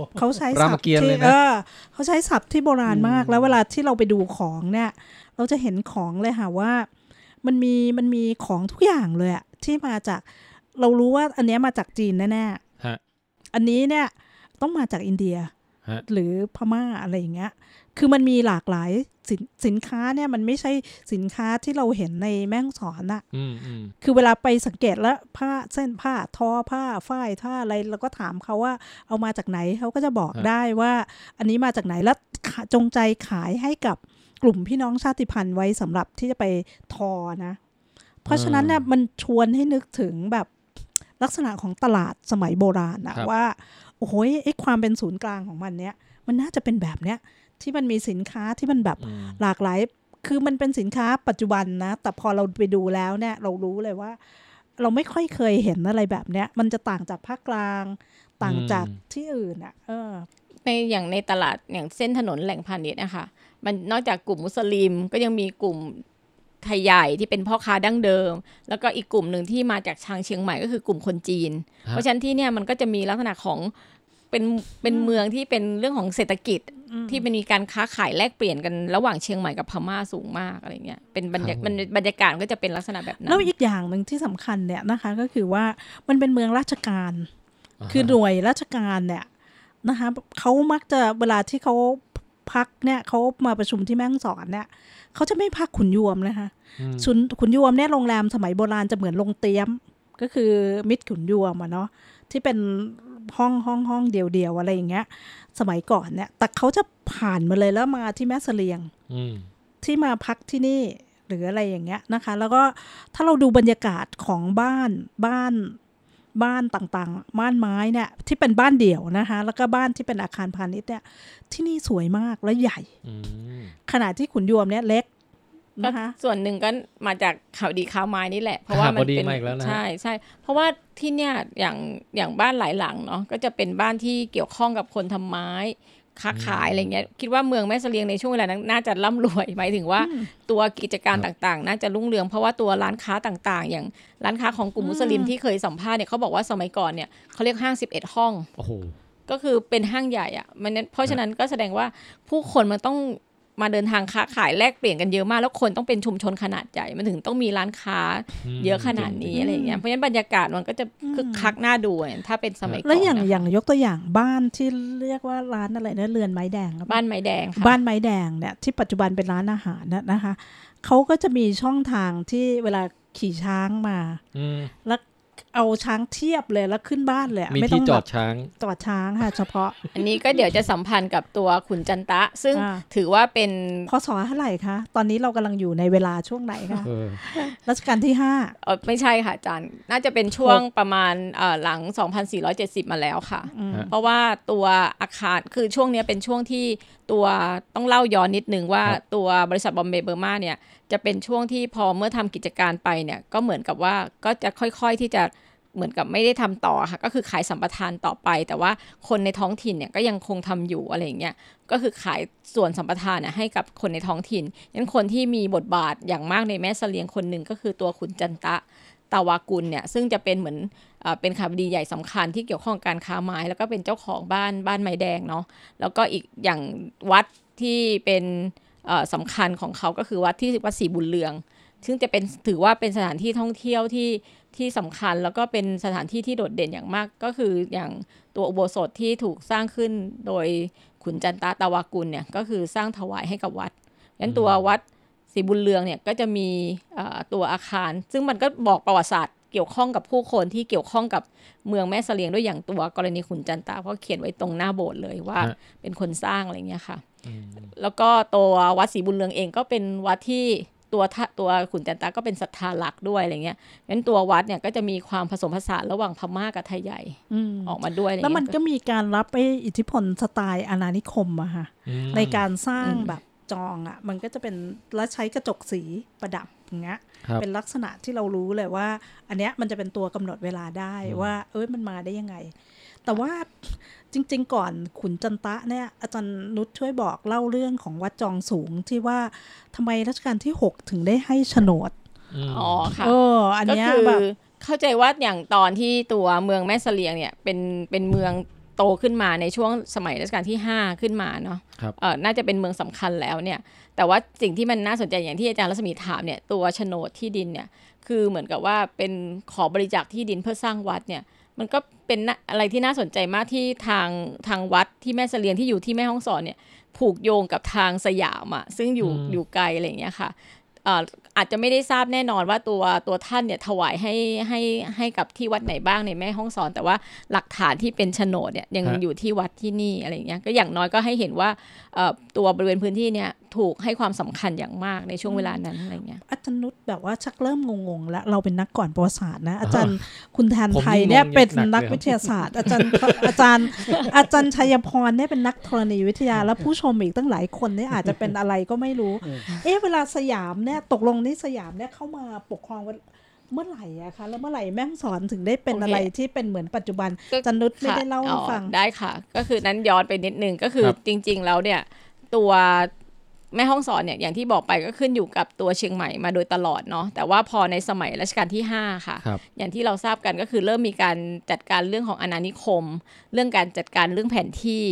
ท์ที่โบราณมากแล้วเวลาที่เราไปดูของเนี่ยเราจะเห็นของเลยค่ะว่ามันมีของทุกอย่างเลยอะที่มาจากเรารู้ว่าอันนี้มาจากจีนแน่ๆอันนี้เนี่ยต้องมาจากอินเดียหรือพม่าอะไรอย่างเงี้ยคือมันมีหลากหลายสินค้าเนี่ยมันไม่ใช่สินค้าที่เราเห็นในแม่ฮ่องสอนอะคือเวลาไปสังเกตแล้วผ้าเส้นผ้าทอผ้าฝ้ายผ้าอะไรเราก็ถามเขาว่าเอามาจากไหนเขาก็จะบอกได้ว่าอันนี้มาจากไหนแล้วจงใจขายให้กับกลุ่มพี่น้องชาติพันธุ์ไว้สำหรับที่จะไปทอนะเพราะฉะนั้นเนี่ยมันชวนให้นึกถึงแบบลักษณะของตลาดสมัยโบราณอะว่าโอ้โหไอ้ความเป็นศูนย์กลางของมันเนี่ยมันน่าจะเป็นแบบเนี้ยที่มันมีสินค้าที่มันแบบหลากหลายคือมันเป็นสินค้าปัจจุบันนะแต่พอเราไปดูแล้วเนี่ยเรารู้เลยว่าเราไม่ค่อยเคยเห็นอะไรแบบเนี้ยมันจะต่างจากภาคกลางต่างจากที่อื่นอ่ะในตลาดอย่างเส้นถนนแหล่งพาณิชย์นะคะมันนอกจากกลุ่มมุสลิมก็ยังมีกลุ่มไทยใหญ่ที่เป็นพ่อค้าดั้งเดิมแล้วก็อีกกลุ่มหนึ่งที่มาจากทางเชียงใหม่ก็คือกลุ่มคนจีนเพราะฉะนั้นที่เนี่ยมันก็จะมีลักษณะของเป็นเมืองที่เป็นเรื่องของเศรษฐกิจที่มันมีการค้าขายแลกเปลี่ยนกันระหว่างเชียงใหม่กับพม่าสูงมากอะไรเงี้ยเป็นบรรยากาศก็จะเป็นลักษณะแบบนั้นแล้วอีกอย่างหนึ่งที่สำคัญเนี่ยนะคะก็คือว่ามันเป็นเมืองราชการคือหน่วยราชการเนี่ยนะคะเขามักจะเวลาที่เขาพักเนี่ยเขามาประชุมที่แม่ฮ่องสอนเนี่ยเขาจะไม่พักขุนยวมนะคะขุนยวมเนี่ยโรงแรมสมัยโบราณจะเหมือนโรงเตี้ยมก็คือมิตรขุนยวมอะเนาะที่เป็นห้องเดียวๆอะไรอย่างเงี้ยสมัยก่อนเนี่ยแต่เขาจะผ่านมาเลยแล้วมาที่แม่เสลียงที่มาพักที่นี่หรืออะไรอย่างเงี้ยนะคะแล้วก็ถ้าเราดูบรรยากาศของบ้านต่างๆบ้านไม้เนี่ยที่เป็นบ้านเดี่ยวนะคะแล้วก็บ้านที่เป็นอาคารพาณิชย์เนี่ยที่นี่สวยมากและใหญ่ขณะที่ขุนยวมเนี่ยเล็กนะคะส่วนหนึ่งก็มาจากข่าวดีข่าวไม้นี่แหละเพราะว่ามันเป็นใช่เพราะว่าที่เนี่ยอย่างบ้านหลายหลังเนาะก็จะเป็นบ้านที่เกี่ยวข้องกับคนทำไม้ค้าขายอะไรเงี้ยคิดว่าเมืองแม่เสลียงในช่วงเวลานั้นน่าจะร่ำรวยหมายถึงว่าตัวกิจการต่างๆน่าจะรุ่งเรืองเพราะว่าตัวร้านค้าต่างๆอย่างร้านค้าของกลุ่มมุสลิมที่เคยสัมภาษณ์เนี่ยเขาบอกว่าสมัยก่อนเนี่ยเขาเรียกห้าง11ห้องก็คือเป็นห้างใหญ่อะเพราะฉะนั้นก็แสดงว่าผู้คนมันต้องมาเดินทางค้าขายแลกเปลี่ยนกันเยอะมากแล้วคนต้องเป็นชุมชนขนาดใหญ่มันถึงต้องมีร้านค้าเยอะขนาดนี้อะไรอย่างเงี้ยเพราะฉะนั้นบรรยากาศมันก็จะคึกคักน่าดูถ้าเป็นสมัยก่อนแล้วอย่างยกตัวอย่างบ้านที่เรียกว่าร้านอะไรนะเรือนไม้แดงบ้านไม้แดงค่ะบ้านไม้แดงเนี่ยที่ปัจจุบันเป็นร้านอาหารนะคะเขาก็จะมีช่องทางที่เวลาขี่ช้างมาแล้วเอาช้างเทียบเลยแล้วขึ้นบ้านเลยไม่ต้องจอดช้างค่ะเฉพาะอันนี้ก็เดี๋ยวจะสัมพันธ์กับตัวขุนจันตะซึ่งถือว่าเป็นพศเท่าไหร่คะตอนนี้เรากำลังอยู่ในเวลาช่วงไหนคะรัชกาลที่5 ไม่ใช่ค่ะอาจารย์น่าจะเป็นช่วงประมาณหลัง2470มาแล้วค่ะเพราะว่าตัวอาคารคือช่วงนี้เป็นช่วงที่ตัวต้องเล่าย้อนนิดนึงว่าตัวบริษัทบอมเบย์เบอร์มาเนี่ยจะเป็นช่วงที่พอเมื่อทำกิจการไปเนี่ยก็เหมือนกับว่าก็จะค่อยๆที่จะเหมือนกับไม่ได้ทำต่อค่ะก็คือขายสัมปทานต่อไปแต่ว่าคนในท้องถิ่นเนี่ยก็ยังคงทำอยู่อะไรอย่างเงี้ยก็คือขายส่วนสัมปทานให้กับคนในท้องถิ่นงั้นคนที่มีบทบาทอย่างมากในแม่เสลียงคนหนึ่งก็คือตัวขุนจันตะตาวากุลเนี่ยซึ่งจะเป็นเหมือนเป็นข่าวดีใหญ่สำคัญที่เกี่ยวข้องการค้าไม้แล้วก็เป็นเจ้าของบ้านไม้แดงเนาะแล้วก็อีกอย่างวัดที่เป็นสำคัญของเขาก็คือวัดศรีบุญเรืองซึ่งจะเป็นถือว่าเป็นสถานที่ท่องเที่ยวที่สำคัญแล้วก็เป็นสถานที่ที่โดดเด่นอย่างมากก็คืออย่างตัวอุโบสถที่ถูกสร้างขึ้นโดยขุนจันตะตาวากุลเนี่ยก็คือสร้างถวายให้กับวัดงั้นตัววัดศรีบุญเรืองเนี่ยก็จะมีตัวอาคารซึ่งมันก็บอกประวัติศาสตร์เกี่ยวข้องกับผู้คนที่เกี่ยวข้องกับเมืองแม่เสลียงด้วยอย่างตัวกรณีขุนจันตะเพราะเขียนไว้ตรงหน้าโบสถ์เลยว่าเป็นคนสร้างอะไรเงี้ยค่ะแล้วก็ตัววัดศรีบุญเรืองเองก็เป็นวัดที่ตัวขุนจันตะก็เป็นศรัทธาหลักด้วยอะไรเงี้ยงั้นตัววัดเนี่ยก็จะมีความผสมผสานระหว่างพม่ากับไทยใหญ่ออกมาด้วยแล้วมันก็มีการรับอิทธิพลสไตล์อาณานิคมอะค่ะในการสร้างแบบจองอะมันก็จะเป็นและใช้กระจกสีประดับอย่างเงี้ยเป็นลักษณะที่เรารู้เลยว่าอันเนี้ยมันจะเป็นตัวกำหนดเวลาได้ว่ามันมาได้ยังไงแต่ว่าจริงๆก่อนขุนจันตะเนี่ยอาจารย์นุชช่วยบอกเล่าเรื่องของวัดจองสูงที่ว่าทำไมรัชกาลที่6ถึงได้ให้โฉนดอ๋อค่ะอันนี้แบบเข้าใจว่าอย่างตอนที่ตัวเมืองแม่เสลียงเนี่ยเป็นเมืองโตขึ้นมาในช่วงสมัยรัชกาลที่5ขึ้นมาเนาะน่าจะเป็นเมืองสำคัญแล้วเนี่ยแต่ว่าสิ่งที่มันน่าสนใจอย่างที่อาจารย์รัศมีถามเนี่ยตัวโฉนดที่ดินเนี่ยคือเหมือนกับว่าเป็นขอบริจาคที่ดินเพื่อสร้างวัดเนี่ยมันก็เป็นอะไรที่น่าสนใจมากที่ทางวัดที่แม่เสลียงที่อยู่ที่แม่ฮ่องสอนเนี่ยผูกโยงกับทางสยามอ่ะซึ่งอยู่ไกลอะไรอย่างเงี้ยค่ะอาจจะไม่ได้ทราบแน่นอนว่าตัวท่านเนี่ยถวายให้กับที่วัดไหนบ้างในแม่ฮ่องสอนแต่ว่าหลักฐานที่เป็นโฉนดเนี่ยยังอยู่ที่วัดที่นี่อะไรอย่างเงี้ยก็อย่างน้อยก็ให้เห็นว่าตัวบริเวณพื้นที่เนี่ยถูกให้ความสำคัญอย่างมากในช่วงเวลานั้นอะไรเงี้ยอาจารย์นุชแบบว่าชักเริ่มงงๆแล้วเราเป็นนักก่อนประวัติศาสตร์นะอาจารย์คุณแทนไทยเนี่ยเป็นนักวิทยาศาสตร์อาจารย์ชัยพรเนี่ยเป็นนักธรณีวิทยาแล้วผู้ชมอีกตั้งหลายคนเนี่ยอาจจะเป็นอะไรก็ไม่รู้เวลาสยามเนี่ยตกลงนี่สยามเนี่ยเข้ามาปกครองเมื่อไหร่อะคะแล้วเมื่อไหร่แม่ฮ่องสอนถึงได้เป็นอะไรที่เป็นเหมือนปัจจุบันจันนุชไม่ได้เล่าให้ฟังได้ค่ะก็คือนั้นย้อนไปนิดนึงก็คือจริงๆแล้วเนี่ยตัวแม่ฮ่องสอนเนี่ยอย่างที่บอกไปก็ขึ้นอยู่กับตัวเชียงใหม่มาโดยตลอดเนาะแต่ว่าพอในสมัยรัชกาลที่5ค่ะอย่างที่เราทราบกันก็คือเริ่มมีการจัดการเรื่องของอาณานิคมเรื่องการจัดการเรื่องแผนที่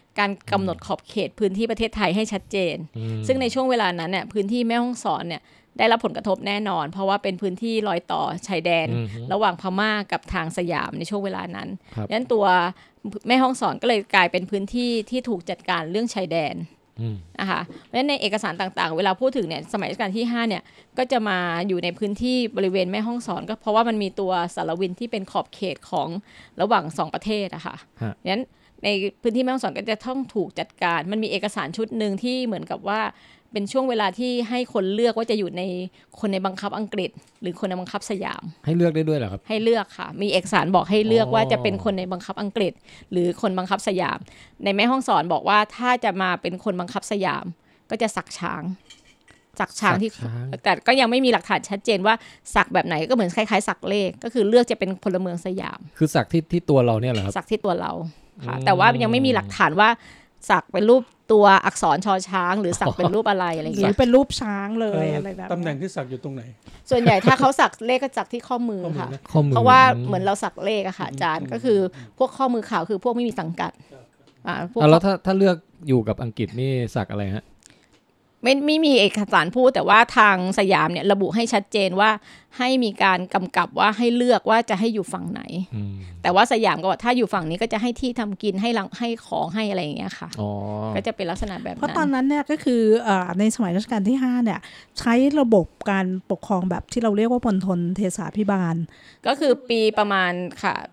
การกำหนดขอบเขตพื้นที่ประเทศไทยให้ชัดเจนซึ่งในช่วงเวลานั้นเนี่ยพื้นที่แม่ฮ่องสอนเนี่ยได้รับผลกระทบแน่นอนเพราะว่าเป็นพื้นที่รอยต่อชายแดนระหว่างพม่ากับทางสยามในช่วงเวลานั้นดังนั้นตัวแม่ฮ่องสอนก็เลยกลายเป็นพื้นที่ที่ถูกจัดการเรื่องชายแดนนะคะเพราะฉะนั้นในเอกสารต่างๆเวลาพูดถึงเนี่ยสมัยรัชกาลที่5เนี่ยก็จะมาอยู่ในพื้นที่บริเวณแม่ฮ่องสอนก็เพราะว่ามันมีตัวสารวินที่เป็นขอบเขตของระหว่าง2ประเทศอะค่ะดังนั้นในพื้นที่แม่ฮ่องสอนก็จะต้องถูกจัดการมันมีเอกสารชุดนึงที่เหมือนกับว่าเป็นช่วงเวลาที่ให้คนเลือกว่าจะอยู่ในคนในบังคับอังกฤษหรือคนในบังคับสยามให้เลือกได้ด้วยเหรอครับให้เลือกค่ะมีเอกสารบอกให้เลือกว่าจะเป็นคนในบังคับอังกฤษหรือคนบังคับสยามในแม่ฮ่องสอนบอกว่าถ้าจะมาเป็นคนบังคับสยามก็จะสักช้างที่แต่ก็ยังไม่มีหลักฐานชัดเจนว่าสักแบบไหนก็เหมือนคล้ายๆสักเลขก็คือเลือกจะเป็นพลเมืองสยามคือสักที่ตัวเราเนี่ยเหรอครับสักที่ตัวเราค่ะแต่ว่ายังไม่มีหลักฐานว่าสักเป็นรูปตัวอักษรชอช้างหรือสักเป็นรูปอะไรอะไรอย่างเงี้ยหรือเป็นรูปช้างเลยอะไรแบบตำแหน่งที่สักอยู่ตรงไหนส่วนใหญ่ถ้าเขาสักเลขก็สักที่ข้อมือค่ะเพราะว่าเหมือนเราสักเลขอะค่ะอาจารย์ก็คือพวกข้อมือขาวคือพวกไม่มีสังกัดแล้วถ้าเลือกอยู่กับอังกฤษนี่สักอะไรฮะไม่มีเอกสารพูดแต่ว่าทางสยามเนี่ยระบุให้ชัดเจนว่าให้มีการกำกับว่าให้เลือกว่าจะให้อยู่ฝั่งไหนแต่ว่าสยามก็ว่าถ้าอยู่ฝั่งนี้ก็จะให้ที่ทำกินให้ของให้อะไรอย่างเงี้ยค่ะก็จะเป็นลักษณะแบบนั้นเพราะตอนนั้นเนี่ยก็คือในสมัยรัชกาลที่5เนี่ยใช้ระบบการปกครองแบบที่เราเรียกว่ามณฑลเทศาภิบาลก็คือปีประมาณ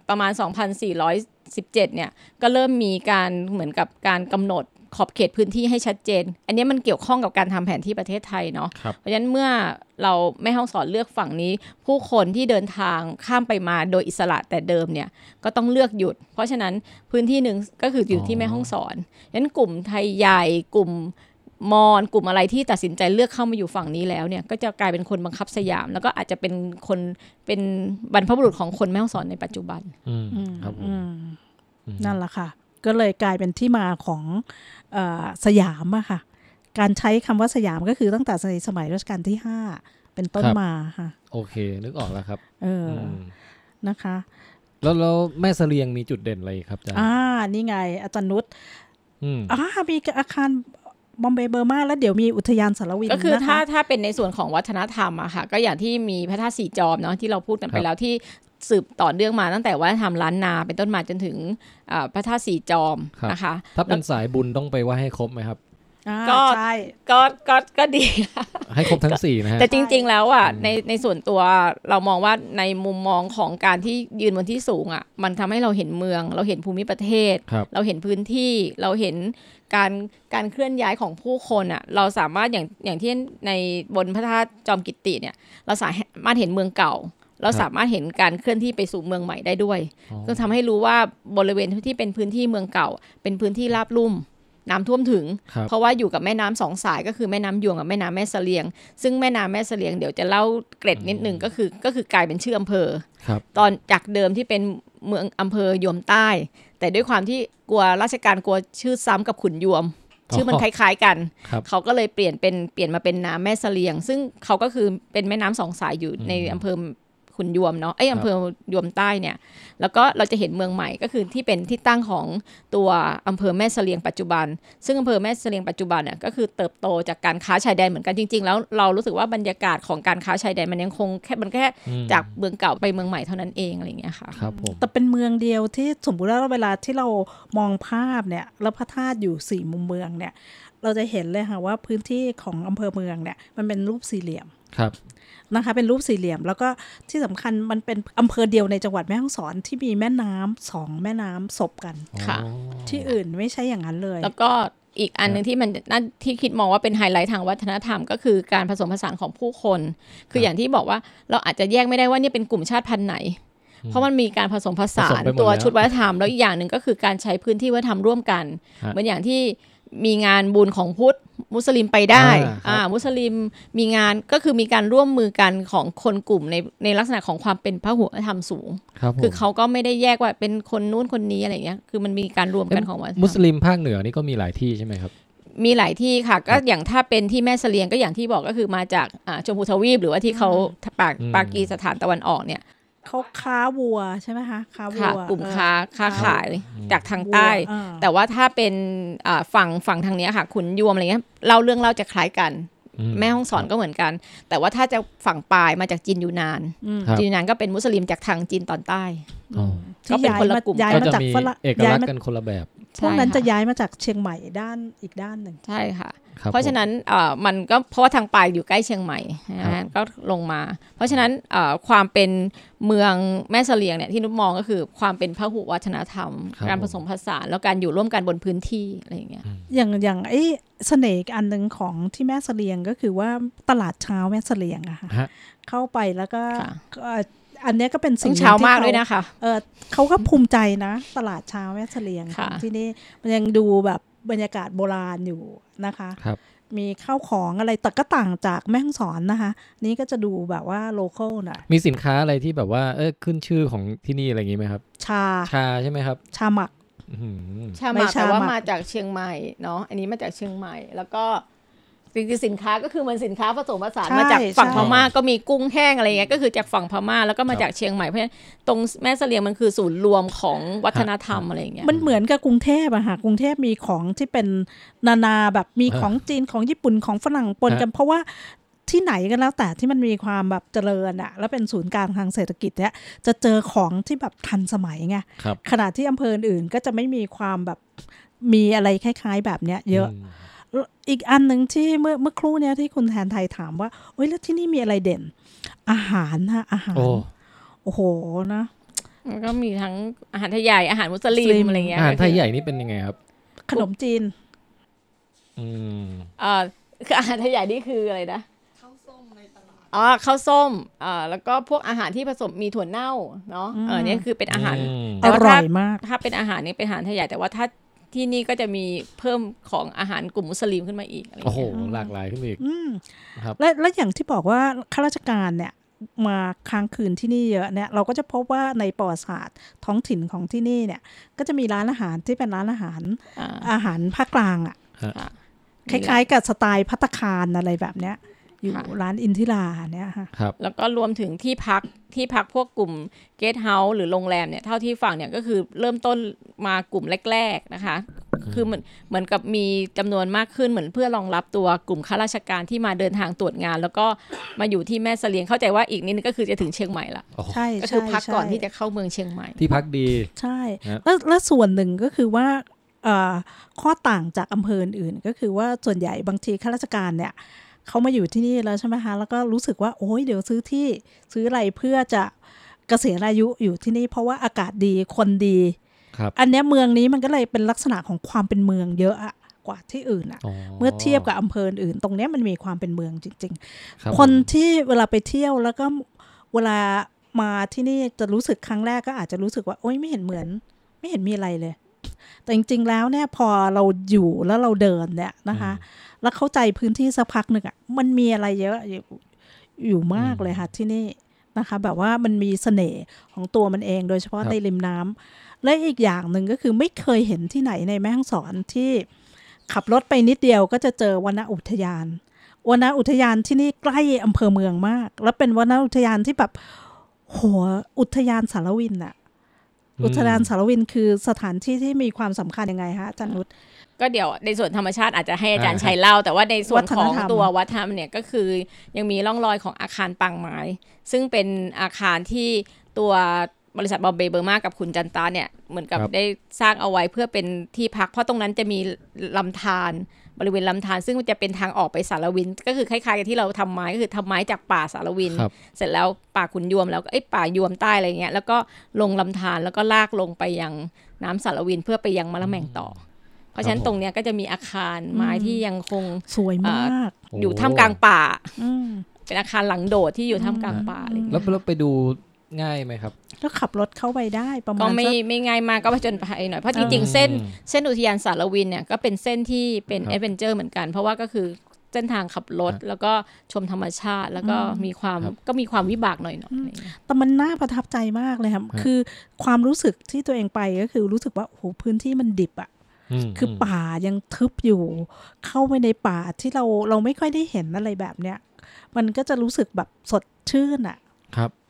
2417เนี่ยก็เริ่มมีการเหมือนกับการกำหนดขอบเขตพื้นที่ให้ชัดเจนอันนี้มันเกี่ยวข้องกับการทำแผนที่ประเทศไทยเนาะเพราะฉะนั้นเมื่อเราแม่ฮ่องสอนเลือกฝั่งนี้ผู้คนที่เดินทางข้ามไปมาโดยอิสระแต่เดิมเนี่ยก็ต้องเลือกหยุดเพราะฉะนั้นพื้นที่นึงก็คืออยู่ที่แม่ฮ่องสอนฉะนั้นกลุ่มไทยใหญ่กลุ่มมอญกลุ่มอะไรที่ตัดสินใจเลือกเข้ามาอยู่ฝั่งนี้แล้วเนี่ยก็จะกลายเป็นคนบังคับสยามแล้วก็อาจจะเป็นคนเป็นบรรพบุรุษของคนแม่ฮ่องสอนในปัจจุบันนั่นแหละค่ะก็เลยกลายเป็นที่มาของสยามอะค่ะการใช้คำว่าสยามก็คือตั้งแต่สมัยรัชกาลที่5เป็นต้นมาค่ะโอเคนึกออกแล้วครับนะคะแล้วแม่เสลียงมีจุดเด่นอะไรครับอาจารย์นี่ไงอาจารย์นุชมีอาคารบอมเบย์เบอร์มาแล้วเดี๋ยวมีอุทยานสารวินก็คือถ้าเป็นในส่วนของวัฒนธรรมอะค่ะก็อย่างที่มีพระธาตุสีจอมเนาะที่เราพูดกันไปแล้วที่สืบต่อเนื่องมาตั้งแต่วัฒนธรรมล้านนาเป็นต้นมาจนถึงพระธาตุสีจอมนะคะถ้าเป็นสายบุญต้องไปไหว้ให้ครบไหมครับก็ใช่ก็ดีให้ครบทั้ง4นะฮะแต่จริงๆแล้วอ่ะในส่วนตัวเรามองว่าในมุมมองของการที่ยืนบนที่สูงอ่ะมันทำให้เราเห็นเมืองเราเห็นภูมิประเทศเราเห็นพื้นที่เราเห็นการเคลื่อนย้ายของผู้คนอ่ะเราสามารถอย่างที่ในบนพระธาตุจอมกิตติเนี่ยเราสามารถเห็นเมืองเก่าเราสามารถเห็นการเคลื่อนที่ไปสู่เมืองใหม่ได้ด้วยก็ทำให้รู้ว่าบริเวณที่เป็นพื้นที่เมืองเก่าเป็นพื้นที่ราบลุ่มน้ำท่วมถึงเพราะว่าอยู่กับแม่น้ำ2สายก็คือแม่น้ำยวงกับแม่น้ำแม่เสลียงซึ่งแม่น้ำแม่เสลียงเดี๋ยวจะเล่าเกร็ดนิดนึงก็คือกลายเป็นชื่ออำเภอตอนจากเดิมที่เป็นเมืองอำเภอยวมใต้แต่ด้วยความที่กลัวราชการกลัวชื่อซ้ำกับขุนยวมชื่อมันคล้ายๆกันเขาก็เลยเปลี่ยนมาเป็นน้ำแม่เสลียงซึ่งเขาก็คือเป็นแม่น้ำ2สายอยู่ในอำเภอขุนยวมเนาะอำเภอยวมใต้เนี่ยแล้วก็เราจะเห็นเมืองใหม่ก็คือที่เป็นที่ตั้งของตัวอำเภอแม่เสลียงปัจจุบันซึ่งอำเภอแม่เสลียงปัจจุบันเนี่ยก็คือเติบโตจากการค้าชายแดนเหมือนกันจริงๆแล้วเรารู้สึกว่าบรรยากาศของการค้าชายแดนมันยังคงแค่จากเมืองเก่าไปเมืองใหม่เท่านั้นเองอะไรอย่างเงี้ยค่ะครับผมแต่เป็นเมืองเดียวที่สมมุติว่าเวลาที่เรามองภาพเนี่ยแล้วพระธาตุอยู่4มุมเมืองเนี่ยเราจะเห็นเลยค่ะว่าพื้นที่ของอำเภอเมืองเนี่ยมันเป็นรูปสี่เหลี่ยมครับนะคะเป็นรูปสี่เหลี่ยมแล้วก็ที่สำคัญมันเป็นอำเภอเดียวในจังหวัดแม่ฮ่องสอนที่มีแม่น้ำ2แม่น้ำสบกันค่ะที่อื่นไม่ใช่อย่างนั้นเลยแล้วก็อีกอันนึงที่มันนั่นที่คิดมองว่าเป็นไฮไลท์ทางวัฒนธรรมก็คือการผสมผสานของผู้คนคืออย่างที่บอกว่าเราอาจจะแยกไม่ได้ว่านี่เป็นกลุ่มชาติพันธุ์ไหนเพราะมันมีการผสมผสานตัวชุดวัฒนธรรมแล้วอีกอย่างนึงก็คือการใช้พื้นที่วัฒนธรรมร่วมกันเหมือนอย่างที่มีงานบุญของพุทธมุสลิมไปได้มุสลิมมีงานก็คือมีการร่วมมือกันของคนกลุ่มในลักษณะของความเป็นพหุธรรมสูงคือเขาก็ไม่ได้แยกว่าเป็นคนนู้นคนนี้อะไรเงี้ยคือมันมีการรวมกันของวัฒนธรรมมุสลิมภาคเหนือนี่ก็มีหลายที่ใช่ไหมครับมีหลายที่ค่ะก็อย่างถ้าเป็นที่แม่เสลียงก็อย่างที่บอกก็คือมาจากชมพูทวีปหรือว่าที่เขาปากีสถานตะวันออกเนี่ยเขาค้าวัวใช่ไหมคะค้าวัวกลุ่มค้าขายจากทางใต้แต่ว่าถ้าเป็นฝั่งทางนี้ค่ะขุนยวมอะไรเงี้ยเล่าเรื่องเล่าจะคล้ายกันแม่ฮ่องสอนก็เหมือนกันแต่ว่าถ้าจะฝั่งปลายมาจากจีนยูนานจีนยูนานก็เป็นมุสลิมจากทางจีนตอนใต้ก็เป็นคนละกลุ่มก็จะมีเอกลักษณ์กันคนละแบบพวกนั้นจะย้ายมาจากเชียงใหม่ด้านอีกด้านหนึ่งใช่ค่ะเพราะฉะนั้นมันก็เพราะว่าทางปลายอยู่ใกล้เชียงใหม่ก็ลงมาเพราะฉะนั้นความเป็นเมืองแม่เสลียงเนี่ยที่นุชมองก็คือความเป็นพหุวัฒนธรรมการผสมผสานแล้วการอยู่ร่วมกันบนพื้นที่อะไรอย่างเงี้ยอย่างไอ้เสน่ห์อันนึงของที่แม่เสลียงก็คือว่าตลาดเช้าแม่เสลียงอะค่ะเข้าไปแล้วก็อันนี้ก็เป็นสิ่งเช้ามากด้วยนะคะเขาก็ภูมิใจนะตลาดเช้าแม่เสลียงที่นี่มันยังดูแบบบรรยากาศโบราณอยู่นะคะมีข้าวของอะไรแต่ก็ต่างจากแม่ฮ่องสอนนะคะนี้ก็จะดูแบบว่าโลคอลหน่อยมีสินค้าอะไรที่แบบว่าขึ้นชื่อของที่นี่อะไรอย่างงี้ไหมครับชาใช่ไหมครับชาหมักแต่ว่ามาจากเชียงใหม่เนาะอันนี้มาจากเชียงใหม่แล้วก็จริงๆสินค้าก็คือมันสินค้าผสมผสานมาจากฝั่งพม่าก็มีกุ้งแห้งอะไรเงี้ยก็คือจากฝั่งพม่าแล้วก็มาจากเชียงใหม่เพราะฉะนั้นตรงแม่เสลียงมันคือศูนย์รวมของวัฒนธรรมอะไรเงี้ยมันเหมือนกับกรุงเทพอะค่ะกรุงเทพมีของที่เป็นนาแบบมีของจีนของญี่ปุ่นของฝรั่งปนกันเพราะว่าที่ไหนกันแล้วแต่ที่มันมีความแบบเจริญอะแล้วเป็นศูนย์กลางทางเศรษฐกิจเนี่ยจะเจอของที่แบบทันสมัยไงขณะที่อำเภออื่นก็จะไม่มีความแบบมีอะไรคล้ายๆแบบเนี้ยเยอะอีกอันหนึ่งที่เมื่อครู่เนี้ยที่คุณแทนไทยถามว่าโอ๊ยแล้วที่นี่มีอะไรเด่นอาหารฮะอาหารโอ้โหนะมันก็มีทั้งอาหารไทยใหญ่อาหารมุสลิมอะไรเงี้ยอาหารไทยใหญ่นี่เป็นยังไงครับขนมจีนคืออาหารไทยใหญ่นี่คืออะไรนะข้าวส้มในตลาดข้าวส้มแล้วก็พวกอาหารที่ผสมมีถั่วเน่าเนาะนี่คือเป็นอาหารอร่อยมากถ้าเป็นอาหารนี่เป็นอาหารไทยใหญ่แต่ว่าถ้าที่นี่ก็จะมีเพิ่มของอาหารกลุ่มมุสลิมขึ้นมาอีกอะไรอย่างเงี้ยโอ้โหหลากหลายขึ้นอีกครับและอย่างที่บอกว่าข้าราชการเนี่ยมาค้างคืนที่นี่เยอะเนี่ยเราก็จะพบว่าในประวัติศาสตร์ท้องถิ่นของที่นี่เนี่ยก็จะมีร้านอาหารที่เป็นร้านอาหารภาคกลางอ่ะคล้ายๆกับสไตล์ภัตตาคารอะไรแบบเนี้ยอยู่ร้านอินทิราเนี่ยค่ะแล้วก็รวมถึงที่พักพวกกลุ่มเกสต์เฮาส์หรือโรงแรมเนี่ยเท่าที่ฟังเนี่ยก็คือเริ่มต้นมากลุ่มแรกๆนะคะคือเหมือนกับมีจำนวนมากขึ้นเหมือนเพื่อรองรับตัวกลุ่มข้าราชการที่มาเดินทางตรวจงานแล้วก็มาอยู่ที่แม่เสลียงเข้าใจว่าอีกนิดนึงก็คือจะถึงเชียงใหม่ละใช่ก็คือพักก่อนที่จะเข้าเมืองเชียงใหม่ที่พักดีใช่แล้วส่วนหนึ่งก็คือว่าข้อต่างจากอำเภออื่นก็คือว่าส่วนใหญ่บางทีข้าราชการเนี่ยเขามาอยู่ที่นี่แล้วใช่ไหมคะแล้วก็รู้สึกว่าโอ้ยเดี๋ยวซื้ออะไรเพื่อจะเกษียณอายุอยู่ที่นี่เพราะว่าอากาศดีคนดีอันนี้เมืองนี้มันก็เลยเป็นลักษณะของความเป็นเมืองเยอะกว่าที่อื่นเมื่อเทียบกับอำเภออื่นตรงนี้มันมีความเป็นเมืองจริงๆคนที่เวลาไปเที่ยวแล้วก็เวลามาที่นี่จะรู้สึกครั้งแรกก็อาจจะรู้สึกว่าโอ๊ยไม่เห็นมีอะไรเลยแต่จริงๆแล้วเนี่ยพอเราอยู่แล้วเราเดินเนี่ยนะคะแล้วเข้าใจพื้นที่สักพักหนึ่งมันมีอะไรเยอะอยู่มากเลยค่ะที่นี่นะคะแบบว่ามันมีเสน่ห์ของตัวมันเองโดยเฉพาะในริมน้ำและอีกอย่างหนึ่งก็คือไม่เคยเห็นที่ไหนในแม่ฮ่องสอนที่ขับรถไปนิดเดียวก็จะเจอวนอุทยานที่นี่ใกล้อำเภอเมืองมากแล้วเป็นวนอุทยานที่แบบอุทยานสารวินอุทยานสารวินคือสถานที่ที่มีความสำคัญยังไงคะอาจารย์นุชก็เดี๋ยวในส่วนธรรมชาติอาจจะให้อาจารย์ชัยเล่าแต่ว่าในส่วนของตัววัฒนธรรมเนี่ยก็คือยังมีร่องรอยของอาคารปางไม้ซึ่งเป็นอาคารที่ตัวบริษัทบอมเบย์เบอร์มากับคุณจันตาเนี่ยเหมือนกับได้สร้างเอาไว้เพื่อเป็นที่พักเพราะตรงนั้นจะมีลำธารบริเวณลำธารซึ่งมันจะเป็นทางออกไปสารวินก็คือคล้ายๆกับที่เราทำไม้ก็คือทำไม้จากป่าสารวินเสร็จแล้วป่าขุนยวมแล้วก็ป่ายวมใต้อะไรเงี้ยแล้วก็ลงลำธารแล้วก็ลากลงไปยังน้ำสารวินเพื่อไปยังมะละแมงต่อเพราะฉะนั้นตรงเนี้ยก็จะมีอาคารไม้ที่ยังคงสวยมากอยู่ท่ามกลางป่าเป็นอาคารหลังโดดที่อยู่ท่ามกลางป่าอะไรแล้วไปดูง่ายไหมครับก็ขับรถเข้าไปได้ประมาณก็ไม่ง่ายมากก็ผจญภัยหน่อยเพราะจริงๆเส้นอุทยานสารวินเนี่ยก็เป็นเส้นที่เป็นแอดเวนเจอร์เหมือนกันเพราะว่าก็คือเส้นทางขับรถแล้วก็ชมธรรมชาติแล้วก็มีความวิบากหน่อยๆแต่มันน่าประทับใจมากเลยครับคือความรู้สึกที่ตัวเองไปก็คือรู้สึกว่าโอ้โหพื้นที่มันดิบคือป่ายังทึบอยู่เข้าไปในป่าที่เราไม่ค่อยได้เห็นอะไรแบบเนี้ยมันก็จะรู้สึกแบบสดชื่นครับ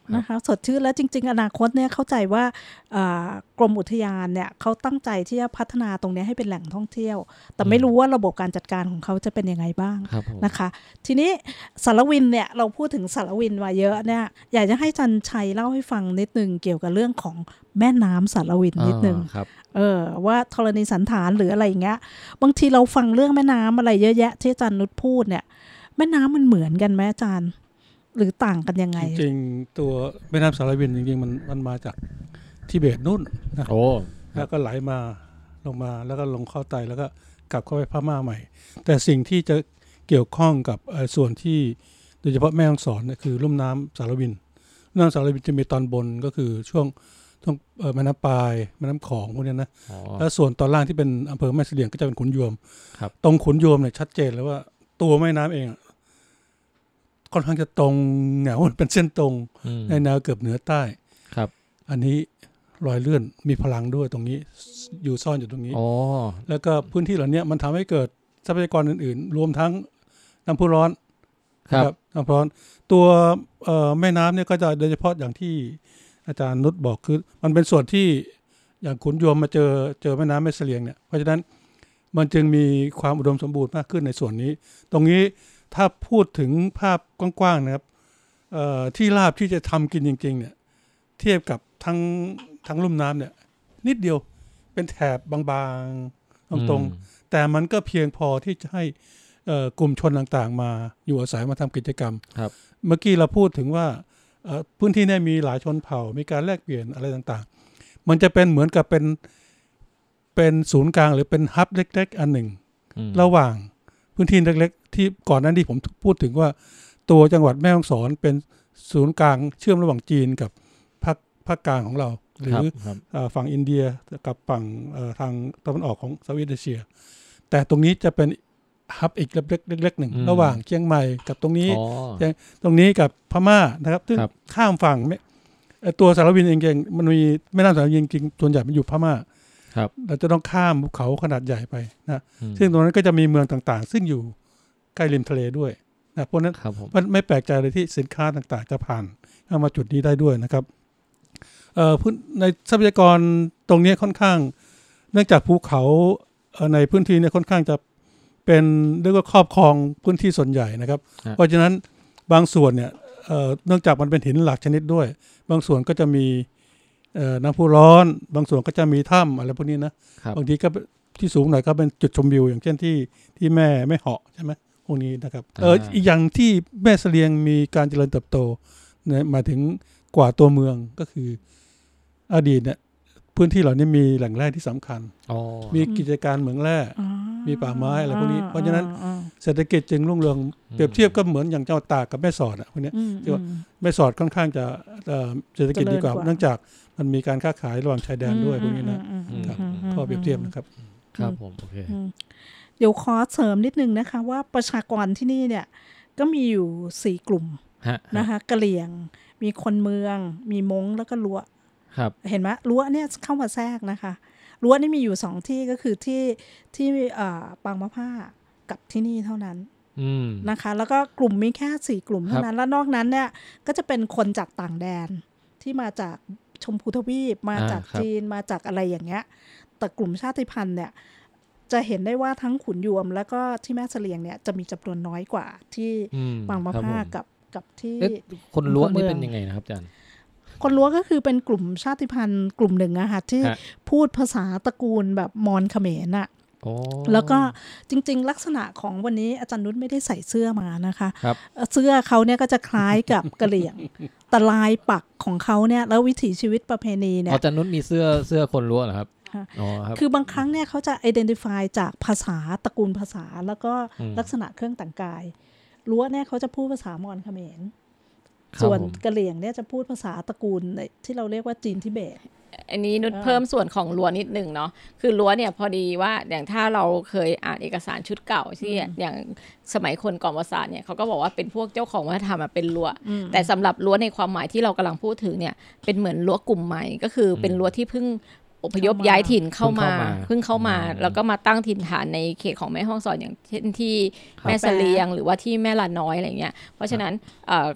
นะคะสดชื่นแล้วจริงๆอนาคตเนี่ยเข้าใจว่ากรมอุทยานเนี่ยเขาตั้งใจที่จะพัฒนาตรงนี้ให้เป็นแหล่งท่องเที่ยวแต่ไม่รู้ว่าระบบการจัดการของเขาจะเป็นยังไงบ้างนะคะทีนี้สารวินเนี่ยเราพูดถึงสารวินมาเยอะเนี่ยอยากจะให้จันชัยเล่าให้ฟังนิดนึงเกี่ยวกับเรื่องของแม่น้ำสารวินนิดนึงว่าธรณีสันฐานหรืออะไรอย่างเงี้ยบางทีเราฟังเรื่องแม่น้ำอะไรเยอะแยะที่อาจารย์นุชพูดเนี่ยแม่น้ำมันเหมือนกันไหมอาจารย์หรือต่างกันยังไงจริงๆตัวแม่น้ำสารวินจริงๆมันมาจากทิเบตนู่นนะแล้วก็ไหลมาลงมาแล้วก็ลงเข้าไตแล้วก็กลับเข้าไปพม่าใหม่แต่สิ่งที่จะเกี่ยวข้องกับส่วนที่โดยเฉพาะแม่ฮ่องสอนเนี่ยคือลุ่มน้ำสารวินลุ่มน้ำสารวินจะมีตอนบนก็คือช่วงแม่น้ำปายแม่น้ำของพวกนี้นะแล้วส่วนตอนล่างที่เป็นอำเภอแม่เสลียงก็จะเป็นขุนยวมตรงขุนยวมเนี่ยชัดเจนเลยว่าตัวแม่น้ำเองค่อนข้างจะตรงแนวเป็นเส้นตรงในแนวเกือบเหนือใต้ครับอันนี้รอยเลื่อนมีพลังด้วยตรงนี้อยู่ซ่อนอยู่ตรงนี้แล้วก็พื้นที่เหล่านี้มันทำให้เกิดทรัพยากรอื่นๆรวมทั้งน้ำพุร้อนครับน้ำพุร้อนตัวแม่น้ำเนี่ยก็จะโดยเฉพาะอย่างที่อาจารย์นุชบอกคือมันเป็นส่วนที่อย่างขุนยวมมาเจอแม่น้ำแม่เสลียงเนี่ยเพราะฉะนั้นมันจึงมีความอุดมสมบูรณ์มากขึ้นในส่วนนี้ตรงนี้ถ้าพูดถึงภาพกว้างๆนะครับที่ราบที่จะทำกินจริงๆเนี่ยเทียบกับทั้งลุ่มน้ำเนี่ยนิดเดียวเป็นแถบบางๆตรงๆแต่มันก็เพียงพอที่จะให้กลุ่มชนต่างๆมาอยู่อาศัยมาทำกิจกรรมเมื่อกี้เราพูดถึงว่าพื้นที่นี้มีหลายชนเผ่ามีการแลกเปลี่ยนอะไรต่างๆมันจะเป็นเหมือนกับเป็นศูนย์กลางหรือเป็นฮับเล็กๆอันหนึ่งระหว่างพื้นที่เล็กๆที่ก่อนนั้นที่ผมพูดถึงว่าตัวจังหวัดแม่ฮ่องสอนเป็นศูนย์กลางเชื่อมระหว่างจีนกับภาคกลางของเราหรือฝั่งอินเดียกับฝั่งทางตะวันออกของเซาท์อีสต์เอเชียแต่ตรงนี้จะเป็นฮับอีกเล็กๆหนึ่งระหว่างเชียงใหม่กับตรงนี้กับพม่านะครับซึ่งข้ามฝั่งตัวสารวินเองมันมีแม่น้ำสารวินจริงๆส่วนใหญ่มันอยู่พม่าเราจะต้องข้ามภูเขาขนาดใหญ่ไปนะซึ่งตรงนั้นก็จะมีเมืองต่างๆซึ่งอยู่ใกล้ริมทะเลด้วยนะเพราะนั้นมันไม่แปลกใจเลยที่สินค้าต่างๆจะผ่านเข้ามาจุดนี้ได้ด้วยนะครับในทรัพยากรตรงนี้ค่อนข้างเนื่องจากภูเขาในพื้นที่เนี่ยค่อนข้างจะเป็นเรียกว่าครอบครองพื้นที่ส่วนใหญ่นะครับเพราะฉะนั้นบางส่วนเนี่ยเนื่องจากมันเป็นหินหลากชนิดด้วยบางส่วนก็จะมีน้ำพุร้อนบางส่วนก็จะมีถ้ำอะไรพวกนี้นะบางทีก็ที่สูงหน่อยก็เป็นจุดชมวิวอย่างเช่นที่แม่เหาะใช่ไหมพวกนี้นะครับอีกอย่างที่แม่เสลียงมีการเจริญเติบโตเนี่ยมาถึงกว่าตัวเมืองก็คืออดีตเนี่ยพื้นที่เหล่านี้มีแหล่งแร่ที่สำคัญมีกิจการเหมืองแร่มีป่าไม้อะไรพวกนี้เพราะฉะนั้นเศรษฐกิจจึงรุ่งเรืองเปรียบเทียบก็เหมือนอย่างจังหวัดตากกับแม่สอดพวกนี้ที่ว่าแม่สอดค่อนข้างจะเศรษฐกิจดีกว่าเนื่องจากมันมีการค้าขายระหว่างชายแดนด้วยพวกนี้นะครับข้อเปรียบเทียบนะครับครับผมโอเคเดี๋ยวขอเสริมนิดนึงนะคะว่าประชากรที่นี่เนี่ยก็มีอยู่4กลุ่มนะคะกะเหรี่ยงมีคนเมืองมีม้งแล้วก็ลัวเห็นไหมลัวเนี่ยเข้ามาแทรกนะคะลัวนี่มีอยู่2ที่ก็คือที่ปางมะผ้ากับที่นี่เท่านั้นนะคะแล้วก็กลุ่มมีแค่4กลุ่มเท่านั้นแล้วนอกนั้นเนี่ยก็จะเป็นคนจากต่างแดนที่มาจากชมพูทวีปมาจากจีนมาจากอะไรอย่างเงี้ยแต่กลุ่มชาติพันธุ์เนี่ยจะเห็นได้ว่าทั้งขุนยวมแล้วก็ที่แม่เสลียงเนี่ยจะมีจำนวนน้อยกว่าที่ปางมะผ้ากับที่คนล้วนนี่เป็นยังไงนะครับอาจารย์คนล้วนก็คือเป็นกลุ่มชาติพันธุ์กลุ่มหนึ่งอะค่ะที่พูดภาษาตระกูลแบบมอญเขมรอะแล้วก็จริงๆลักษณะของวันนี้อาจารย์นุชไม่ได้ใส่เสื้อมานะคะเสื้อเขาเนี่ยก็จะคล้ายกับกะเหรี่ยงแต่ลายปักของเขาเนี่ยแล้ววิถีชีวิตประเพณีเนี่ยอาจารย์นุชมีเสื้อคนล้วนเหรอครับคือบางครั้งเนี่ยเขาจะ identify จากภาษาตระกูลภาษาแล้วก็ลักษณะเครื่องแต่งกายล้วนเนี่ยเขาจะพูดภาษามอญเขมรส่วนกะเหรี่ยงเนี่ยจะพูดภาษาตระกูลที่เราเรียกว่าจีนทิเบตอันนี้นุชเพิ่มส่วนของล้วนนิดนึงเนาะคือล้วนเนี่ยพอดีว่าอย่างถ้าเราเคยอ่านเอกสารชุดเก่าที่อย่างสมัยคนก่อนประวัติศาสตร์เนี่ยเขาก็บอกว่าเป็นพวกเจ้าของวัฒนธรรมเป็นล้วนแต่สำหรับล้วนในความหมายที่เรากำลังพูดถึงเนี่ยเป็นเหมือนล้วนกลุ่มใหม่ก็คือเป็นล้วนที่เพิ่งอพยพย้ายถิ่นเข้ามาเพิ่งเข้ามาแล้วก็มาตั้งถิ่นฐานในเขตของแม่ฮ่องสอนอย่างเช่นที่แม่เสลียงหรือว่าที่แม่ลาน้อยอะไรเงี้ยเพราะฉะนั้น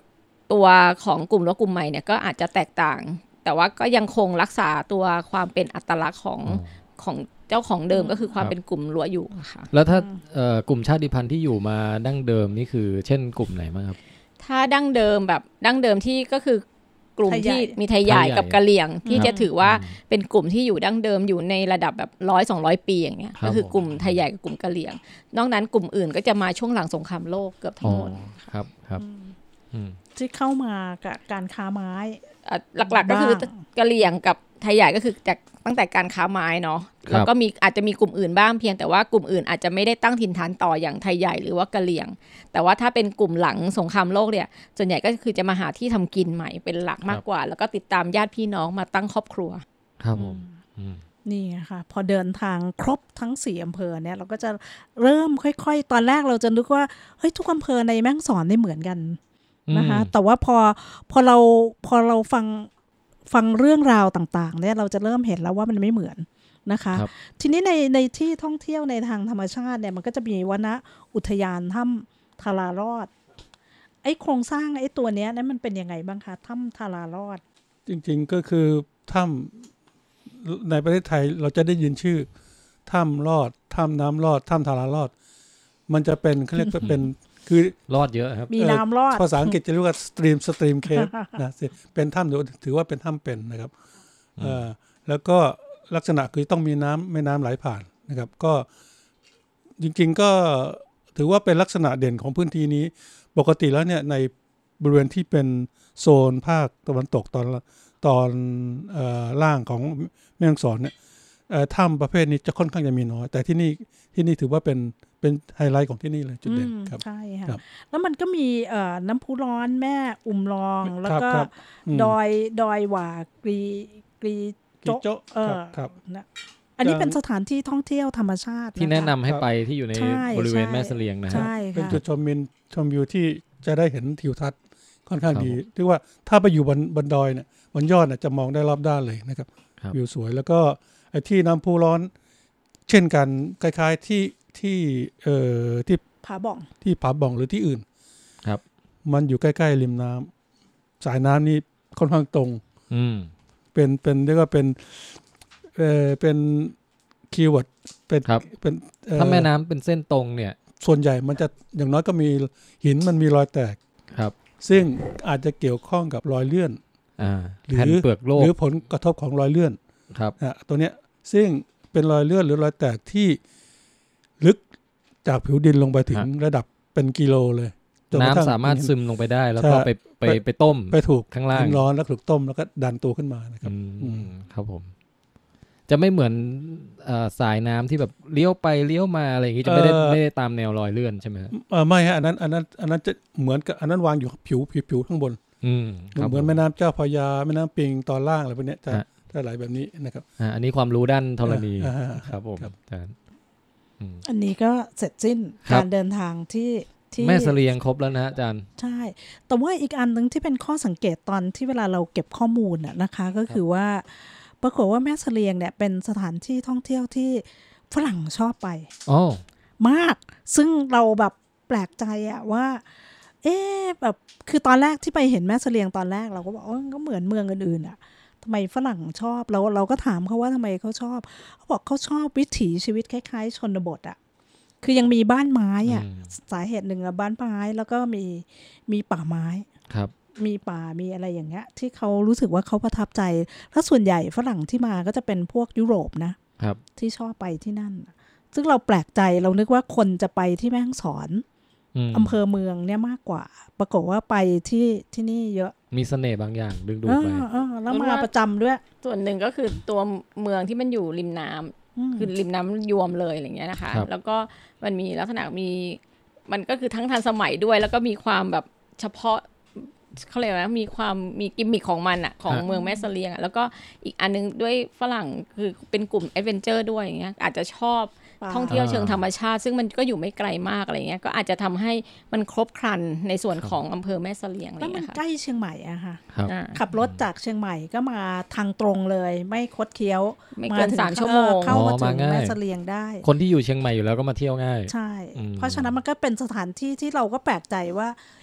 ตัวของกลุ่มรั้วกลุ่มใหม่เนี่ยก็อาจจะแตกต่างแต่ว่าก็ยังคงรักษาตัวความเป็นอัตลักษณ์ของเจ้าของเดิมก็คือความเป็นกลุ่มรั้วอยู่ค่ะแล้วถ้ากลุ่มชาติพันธุ์ที่อยู่มาดั้งเดิมนี่คือเช่นกลุ่มไหนบ้างครับถ้าดั้งเดิมแบบดั้งเดิมที่ก็คือกลุ่มที่มีไทยใหญ่กับกะเหรี่ยงที่จะถือว่าเป็นกลุ่มที่อยู่ดั้งเดิมอยู่ในระดับแบบ100-200 ปีอย่างเงี้ยก็คือกลุ่มไทยใหญ่กับกลุ่มกะเหรี่ยงนอกนั้นกลุ่มอื่นก็จะมาช่วงหลังสงครามโลกเกือบทั้งหมดครับครับที่เข้ามากับการค้าไม้หลักๆก็คือกะเหรี่ยงกับไทยใหญ่ก็คือจากตั้งแต่การค้าไม้เนาะแล้วก็มีอาจจะมีกลุ่มอื่นบ้างเพียงแต่ว่ากลุ่มอื่นอาจจะไม่ได้ตั้งถิ่นฐานต่ออย่างไทยใหญ่หรือว่ากะเหรี่ยงแต่ว่าถ้าเป็นกลุ่มหลังสงครามโลกเนี่ยส่วนใหญ่ก็คือจะมาหาที่ทำกินใหม่เป็นหลักมากกว่าแล้วก็ติดตามญาติพี่น้องมาตั้งครอบครัวครับผมนี่ค่ะพอเดินทางครบทั้ง4อำเภอเนี่ยเราก็จะเริ่มค่อยๆตอนแรกเราจะนึกว่าเฮ้ยทุกอำเภอในแม่ฮ่องสอนนี่เหมือนกันนะคะแต่ว่าพอเราฟังเรื่องราวต่างๆเนี่ยเราจะเริ่มเห็นแล้วว่ามันไม่เหมือนนะคะทีนี้ในที่ท่องเที่ยวในทางธรรมชาติเนี่ยมันก็จะมีวนอุทยานถ้ำทารารอดไอ้โครงสร้างไอ้ตัวเนี้ยนั้นมันเป็นยังไงบ้างคะถ้ำทารารอดจริงๆก็คือถ้ำในประเทศไทยเราจะได้ยินชื่อถ้ำรอดถ้ำน้ำรอดถ้ำทารารอดมันจะเป็นเขาเรียกว่าเป็นคือรอดเยอะครับมีน้ำรอดภาษาอังกฤษจะเรียกว่าสตรีมเคฟนะเป็นถ้ำถือว่าเป็นถ้ำเป็นนะครับแล้วก็ลักษณะคือต้องมีแม่น้ำไหลผ่านนะครับก็จริงๆก็ถือว่าเป็นลักษณะเด่นของพื้นที่นี้ปกติแล้วเนี่ยในบริเวณที่เป็นโซนภาคตะวันตกตอนล่างของแม่ฮ่องสอนเนี่ยถ้ำประเภทนี้จะค่อนข้างจะมีน้อยแต่ที่นี่ถือว่าเป็นไฮไลท์ของที่นี่เลยจุดเด่นครับใช่ค่ะแล้วมันก็มีน้ำพุร้อนแม่อุ่มรองแล้วก็ดอยหว่ากรีโจ๊ะนะอันนี้เป็นสถานที่ท่องเที่ยวธรรมชาติที่แนะนำให้ไปที่อยู่ในบริเวณแม่เสลียงนะฮะเป็นจุดชมวิวที่จะได้เห็นทิวทัศน์ค่อนข้างดีที่ว่าถ้าไปอยู่บนดอยเนี่ยบนยอดจะมองได้รอบด้านเลยนะครับวิวสวยแล้วก็ไอ้ที่น้ำพุร้อนเช่นกันคล้ายๆที่ผาบ่องหรือที่อื่นครับมันอยู่ใกล้ๆริมน้ำสายน้ำนี่ค่อนข้างตรงเป็นเรียกว่าเป็นคีย์เวิร์ดเป็นถ้าแม่น้ำเป็นเส้นตรงเนี่ยส่วนใหญ่มันจะอย่างน้อยก็มีหินมันมีรอยแตกครับซึ่งอาจจะเกี่ยวข้องกับรอยเลื่อนหรือเปลือกโลกหรือผลกระทบของรอยเลื่อนครับตัวเนี้ยซึ่งเป็นรอยเลื่อนหรือรอยแตกที่ลึกจากผิวดินลงไปถึงระดับเป็นกิโลเลยน้ำสามารถซึมลงไปได้แล้วก็ไปต้มไปถูกข้างล่างร้อนแล้วถูกต้มแล้วก็ดันตัวขึ้นมานะครับครับผมจะไม่เหมือนสายน้ำที่แบบเลี้ยวไปเลี้ยวมาอะไรอย่างงี้จะไม่ได้ตามแนวรอยเลื่อนใช่ไหมไม่ฮะอันนั้นจะเหมือนกับอันนั้นวางอยู่ผิวข้างบนเหมือนแม่น้ำเจ้าพระยาแม่น้ำปิงตอนล่างอะไรพวกนี้จะไหลแบบนี้นะครับอันนี้ความรู้ด้านธรณีครับผมอันนี้ก็เสร็จสิ้นการเดินทางที่แม่เสลียงครบแล้วนะอาจารย์ใช่แต่ว่าอีกอันนึงที่เป็นข้อสังเกตตอนที่เวลาเราเก็บข้อมูลนะคะก็คือว่าปรากฏว่าแม่เสลียงเนี่ยเป็นสถานที่ท่องเที่ยวที่ฝรั่งชอบไปมากซึ่งเราแบบแปลกใจว่าแบบคือตอนแรกที่ไปเห็นแม่เสลียงตอนแรกเราก็บอกก็เหมือนเมืองอื่นๆทำไมฝรั่งชอบเราก็ถามเขาว่าทำไมเขาชอบเขาบอกเขาชอบวิถีชีวิตคล้ายๆชนบทคือยังมีบ้านไม้สาเหตุหนึ่งบ้านไม้แล้วก็มีป่าไม้ครับมีป่ามีอะไรอย่างเงี้ยที่เขารู้สึกว่าเขาประทับใจแล้วส่วนใหญ่ฝรั่งที่มาก็จะเป็นพวกยุโรปนะครับที่ชอบไปที่นั่นซึ่งเราแปลกใจเรานึกว่าคนจะไปที่แม่ฮ่องสอนอำเภอเมืองเนี่ยมากกว่าปรากฏว่าไปที่นี่เยอะมีเสน่ห์บางอย่างดึงดูดไปแล้วมาประจำด้วยส่วนหนึ่งก็คือตัวเมืองที่มันอยู่ริมน้ำคือริมน้ำยวมเลยอะไรเงี้ยนะคะแล้วก็มันมีลักษณะมันก็คือทั้งทันสมัยด้วยแล้วก็มีความแบบเฉพาะเขาเรียกว่ามีกิมมิคของมันของเมืองแม่เสลียงแล้วก็อีกอันนึงด้วยฝรั่งคือเป็นกลุ่มแอดเวนเจอร์ด้วยอย่างเงี้ยอาจจะชอบท่องเที่ยวเชิงธรรมชาติซึ่งมันก็อยู่ไม่ไกลมากอะไรเงี้ยก็อาจจะทำให้มันครบครันในส่วนของอำเภอแม่เสลียงแล้วมันใกล้เชียงใหม่ค่ะขับรถจากเชียงใหม่ก็มาทางตรงเลยไม่คดเคี้ยวไม่เกิน3 ชั่วโมงเข้ามาถึงแม่เสลียงได้คนที่อยู่เชียงใหม่อยู่แล้วก็มาเที่ยวง่ายใช่เพราะฉะนั้นมันก็เป็นสถานที่ที่เราก็แปลกใจว่า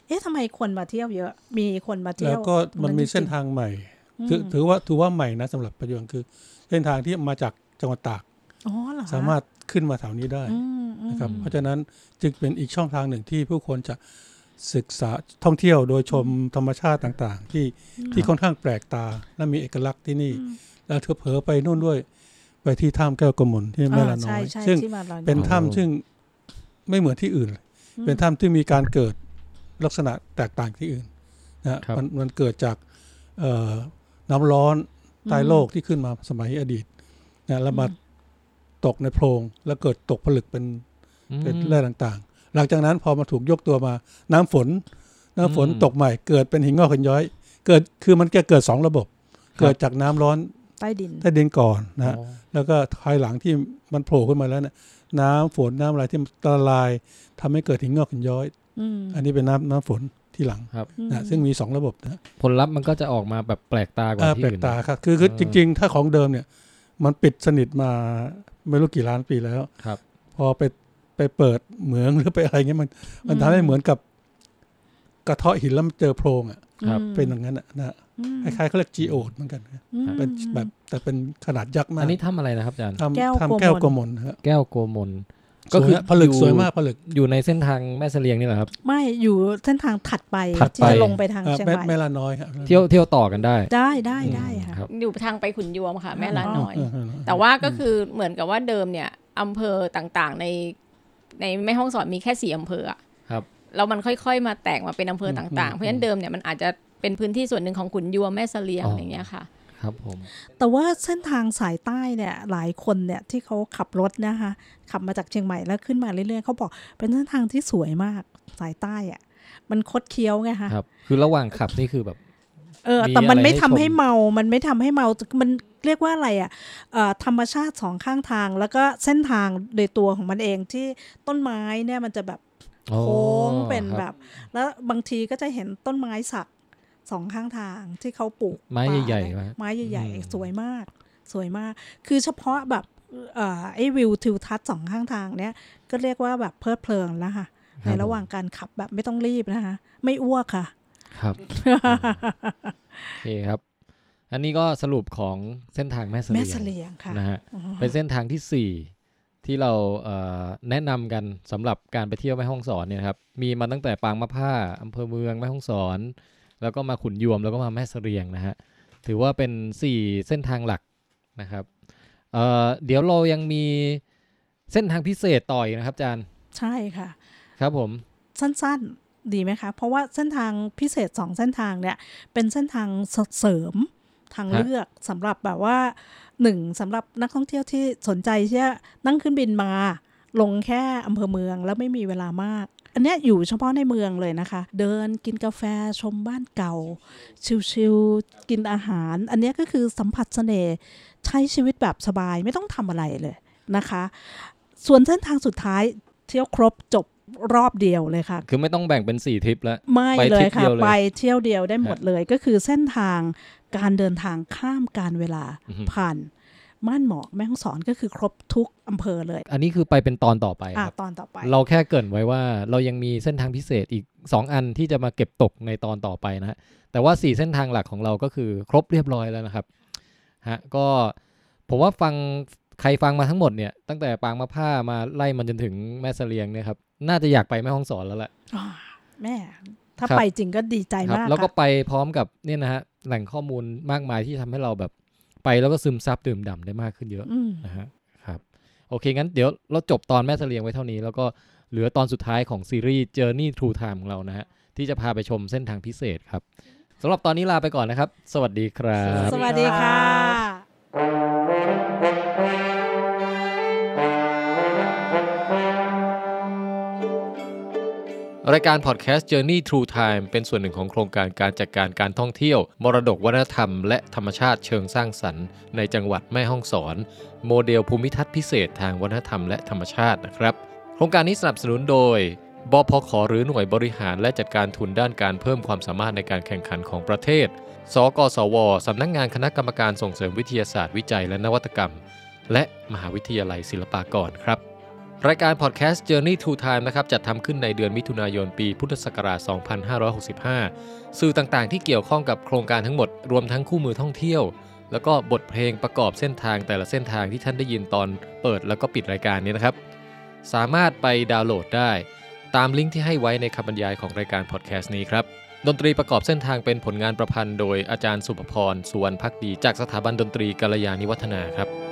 ทำไมคนมาเที่ยวเยอะมีคนมาเที่ยวแล้วก็มันมีเส้นทางใหม่ถือว่าใหม่นะสำหรับประโยชน์คือเส้นทางที่มาจากจังหวัดตากสามารถขึ้นมาแถวนี้ได้นะครับเพราะฉะนั้นจึงเป็นอีกช่องทางหนึ่งที่ผู้คนจะศึกษาท่องเที่ยวโดยชมธรรมชาติต่างๆที่ค่อนข้างแปลกตาและมีเอกลักษณ์ที่นี่แล้วเผลอไปนู่นด้วยไปที่ถ้ำแก้วกมลที่แม่ละน้อยซึ่งเป็นถ้ำซึ่งไม่เหมือนที่อื่นเป็นถ้ำที่มีการเกิดลักษณะแตกต่างที่อื่นนะมันเกิดจากน้ำร้อนใต้โลกที่ขึ้นมาสมัยอดีตนะแล้วมาตกในโพรงแล้วเกิดตกผลึกเป็นแร่ต่างๆหลังจากนั้นพอมาถูกยกตัวมาน้ำฝนตกใหม่เกิดเป็นหินงอกหินย้อยเกิดคือมันเกิด2ระบบเกิดจากน้ำร้อนใต้ดินก่อนนะแล้วก็ภายหลังที่มันโผล่ขึ้นมาแล้วเนี่ยน้ำฝนน้ำอะไรที่ละลายทำให้เกิดหินงอกหินย้อยอันนี้เป็นน้ำฝนที่หลังนะซึ่งมี2ระบบนะผลลัพธ์มันก็จะออกมาแบบแปลกตากว่าที่อื่นแปลกตาครับคือจริงๆถ้าของเดิมเนี่ยมันปิดสนิทมาไม่รู้กี่ล้านปีแล้วพอไปเปิดเหมืองหรือไปอะไรเงี้ยมันทำให้เหมือนกับกระเทาะหินแล้วมันเจอโพรงเป็นอย่างนั้นนะคล้ายๆเขาเรียกจีโอดเหมือนกันเป็นแบบแต่เป็นขนาดยักษ์มากอันนี้ทำอะไรนะครับอาจารย์ทำแก้วโกมลแก้วโกมลก็คือผลึกสวยมากผลึกอยู่ในเส้นทางแม่เสลียงนี่แหละครับไม่อยู่เส้นทางถัดไปจะลงไปทางเชียงใหม่แม่ละน้อยครับเที่ยวต่อกันได้ค่ะอยู่ทางไปขุนยวมค่ะแม่ละน้อยแต่ว่าก็คือเหมือนกับว่าเดิมเนี่ยอำเภอต่างๆในแม่ฮ่องสอนมีแค่4อำเภอครับแล้วมันค่อยๆมาแตกมาเป็นอำเภอต่างๆเพราะฉะนั้นเดิมเนี่ยมันอาจจะเป็นพื้นที่ส่วนหนึ่งของขุนยวมแม่เสลียงอย่างเงี้ยค่ะครับผมแต่ว่าเส้นทางสายใต้เนี่ยหลายคนเนี่ยที่เขาขับรถนะคะขับมาจากเชียงใหม่แล้วขึ้นมาเรื่อยๆเขาบอกเป็นเส้นทางที่สวยมากสายใต้อ่ะมันคดเคี้ยวไงคะครับคือระหว่างขับนี่คือแบบแต่มันไม่ทำให้เมามันไม่ทำให้เมามันเรียกว่าอะไรอ่ะธรรมชาติ2ข้างทางแล้วก็เส้นทางโดยตัวของมันเองที่ต้นไม้เนี่ยมันจะแบบโค้งเป็นแบบแล้วบางทีก็จะเห็นต้นไม้สัก2ข้างทางที่เขาปลูกไม้ใหญ่ๆไม้ใหญ่ๆสวยมากคือเฉพาะแบบไอ้วิวทิวทัศน์2ข้างทางเนี้ยก็เรียกว่าแบบเพลิดเพลินแล้วค่ะในระหว่างการขับแบบไม่ต้องรีบนะคะไม่อ้วกค่ะครับโอเคครับอันนี้ก็สรุปของเส้นทางแม่เสลียงค่ะนะฮะเป็นเส้นทางที่4ที่เราแนะนำกันสำหรับการไปเที่ยวแม่ฮ่องสอนเนี่ยครับมีมาตั้งแต่ปางมะผ้าอำเภอเมืองแม่ฮ่องสอนแล้วก็มาขุนยวมแล้วก็มาแม่เสลียงนะฮะถือว่าเป็น4เส้นทางหลักนะครับเดี๋ยวเรายังมีเส้นทางพิเศษต่ออีกนะครับอาจารย์ใช่ค่ะครับผมสั้นๆดีไหมคะเพราะว่าเส้นทางพิเศษ2เส้นทางเนี่ยเป็นเส้นทางเสริมทางเลือกสำหรับแบบว่า1สำหรับนักท่องเที่ยวที่สนใจที่จะนั่งขึ้นบินมาลงแค่อำเภอเมืองแล้วไม่มีเวลามากอันนี้อยู่เฉพาะในเมืองเลยนะคะเดินกินกาแฟชมบ้านเก่าชิลๆกินอาหารอันนี้ก็คือสัมผัสเสน่ห์ใช้ชีวิตแบบสบายไม่ต้องทำอะไรเลยนะคะส่วนเส้นทางสุดท้ายเที่ยวครบจบรอบเดียวเลยค่ะคือไม่ต้องแบ่งเป็น4ทริปแล้วไม่เลยค่ะไปเที่ยวเดียวได้หมดเลยก็คือเส้นทางการเดินทางข้ามกาลเวลาผ่านม่านหมอกแม่ฮ่องสอนก็คือครบทุกอำเภอเลยอันนี้คือไปเป็นตอนต่อไปครับตอนต่อไปเราแค่เกริ่นไว้ว่าเรายังมีเส้นทางพิเศษอีก2อันที่จะมาเก็บตกในตอนต่อไปนะฮะแต่ว่า4เส้นทางหลักของเราก็คือครบเรียบร้อยแล้วนะครับฮะก็ผมว่าใครฟังมาทั้งหมดเนี่ยตั้งแต่ปางมะผ้ามาไล่มันจนถึงแม่เสลียงเนี่ยครับน่าจะอยากไปแม่ฮ่องสอนแล้วแหละแม่ถ้าไปจริงก็ดีใจมากแล้วก็ไปพร้อมกับเนี่ยนะฮะแหล่งข้อมูลมากมายที่ทำให้เราแบบไปแล้วก็ซึมซับดื่มด่ำได้มากขึ้นเยอะนะฮะครับโอเคงั้นเดี๋ยวเราจบตอนแม่เสลียงไว้เท่านี้แล้วก็เหลือตอนสุดท้ายของซีรีส์ Journey Through Time ของเรานะฮะที่จะพาไปชมเส้นทางพิเศษครับสำหรับตอนนี้ลาไปก่อนนะครับสวัสดีครับสวัสดีค่ะรายการพอดแคสต์ Journey Through Time เป็นส่วนหนึ่งของโครงการการจัดการการท่องเที่ยวมรดกวัฒนธรรมและธรรมชาติเชิงสร้างสรรค์ในจังหวัดแม่ฮ่องสอนโมเดลภูมิทัศน์พิเศษทางวัฒนธรรมและธรรมชาตินะครับโครงการนี้สนับสนุนโดยบพข.หรือหน่วยบริหารและจัดการทุนด้านการเพิ่มความสามารถในการแข่งขันของประเทศสกสว.สำนักงานคณะกรรมการส่งเสริมวิทยาศาสตร์วิจัยและนวัตกรรมและมหาวิทยาลัยศิลปากรครับรายการพอดแคสต์ Journey to Time นะครับจัดทำขึ้นในเดือนมิถุนายนปีพุทธศักราช 2565 สื่อต่างๆที่เกี่ยวข้องกับโครงการทั้งหมดรวมทั้งคู่มือท่องเที่ยวแล้วก็บทเพลงประกอบเส้นทางแต่ละเส้นทางที่ท่านได้ยินตอนเปิดแล้วก็ปิดรายการนี้นะครับสามารถไปดาวน์โหลดได้ตามลิงก์ที่ให้ไว้ในคำบรรยายของรายการพอดแคสต์นี้ครับดนตรีประกอบเส้นทางเป็นผลงานประพันธ์โดยอาจารย์สุภพร สุวรรณภักดีจากสถาบันดนตรีกัลยาณิวัฒนาครับ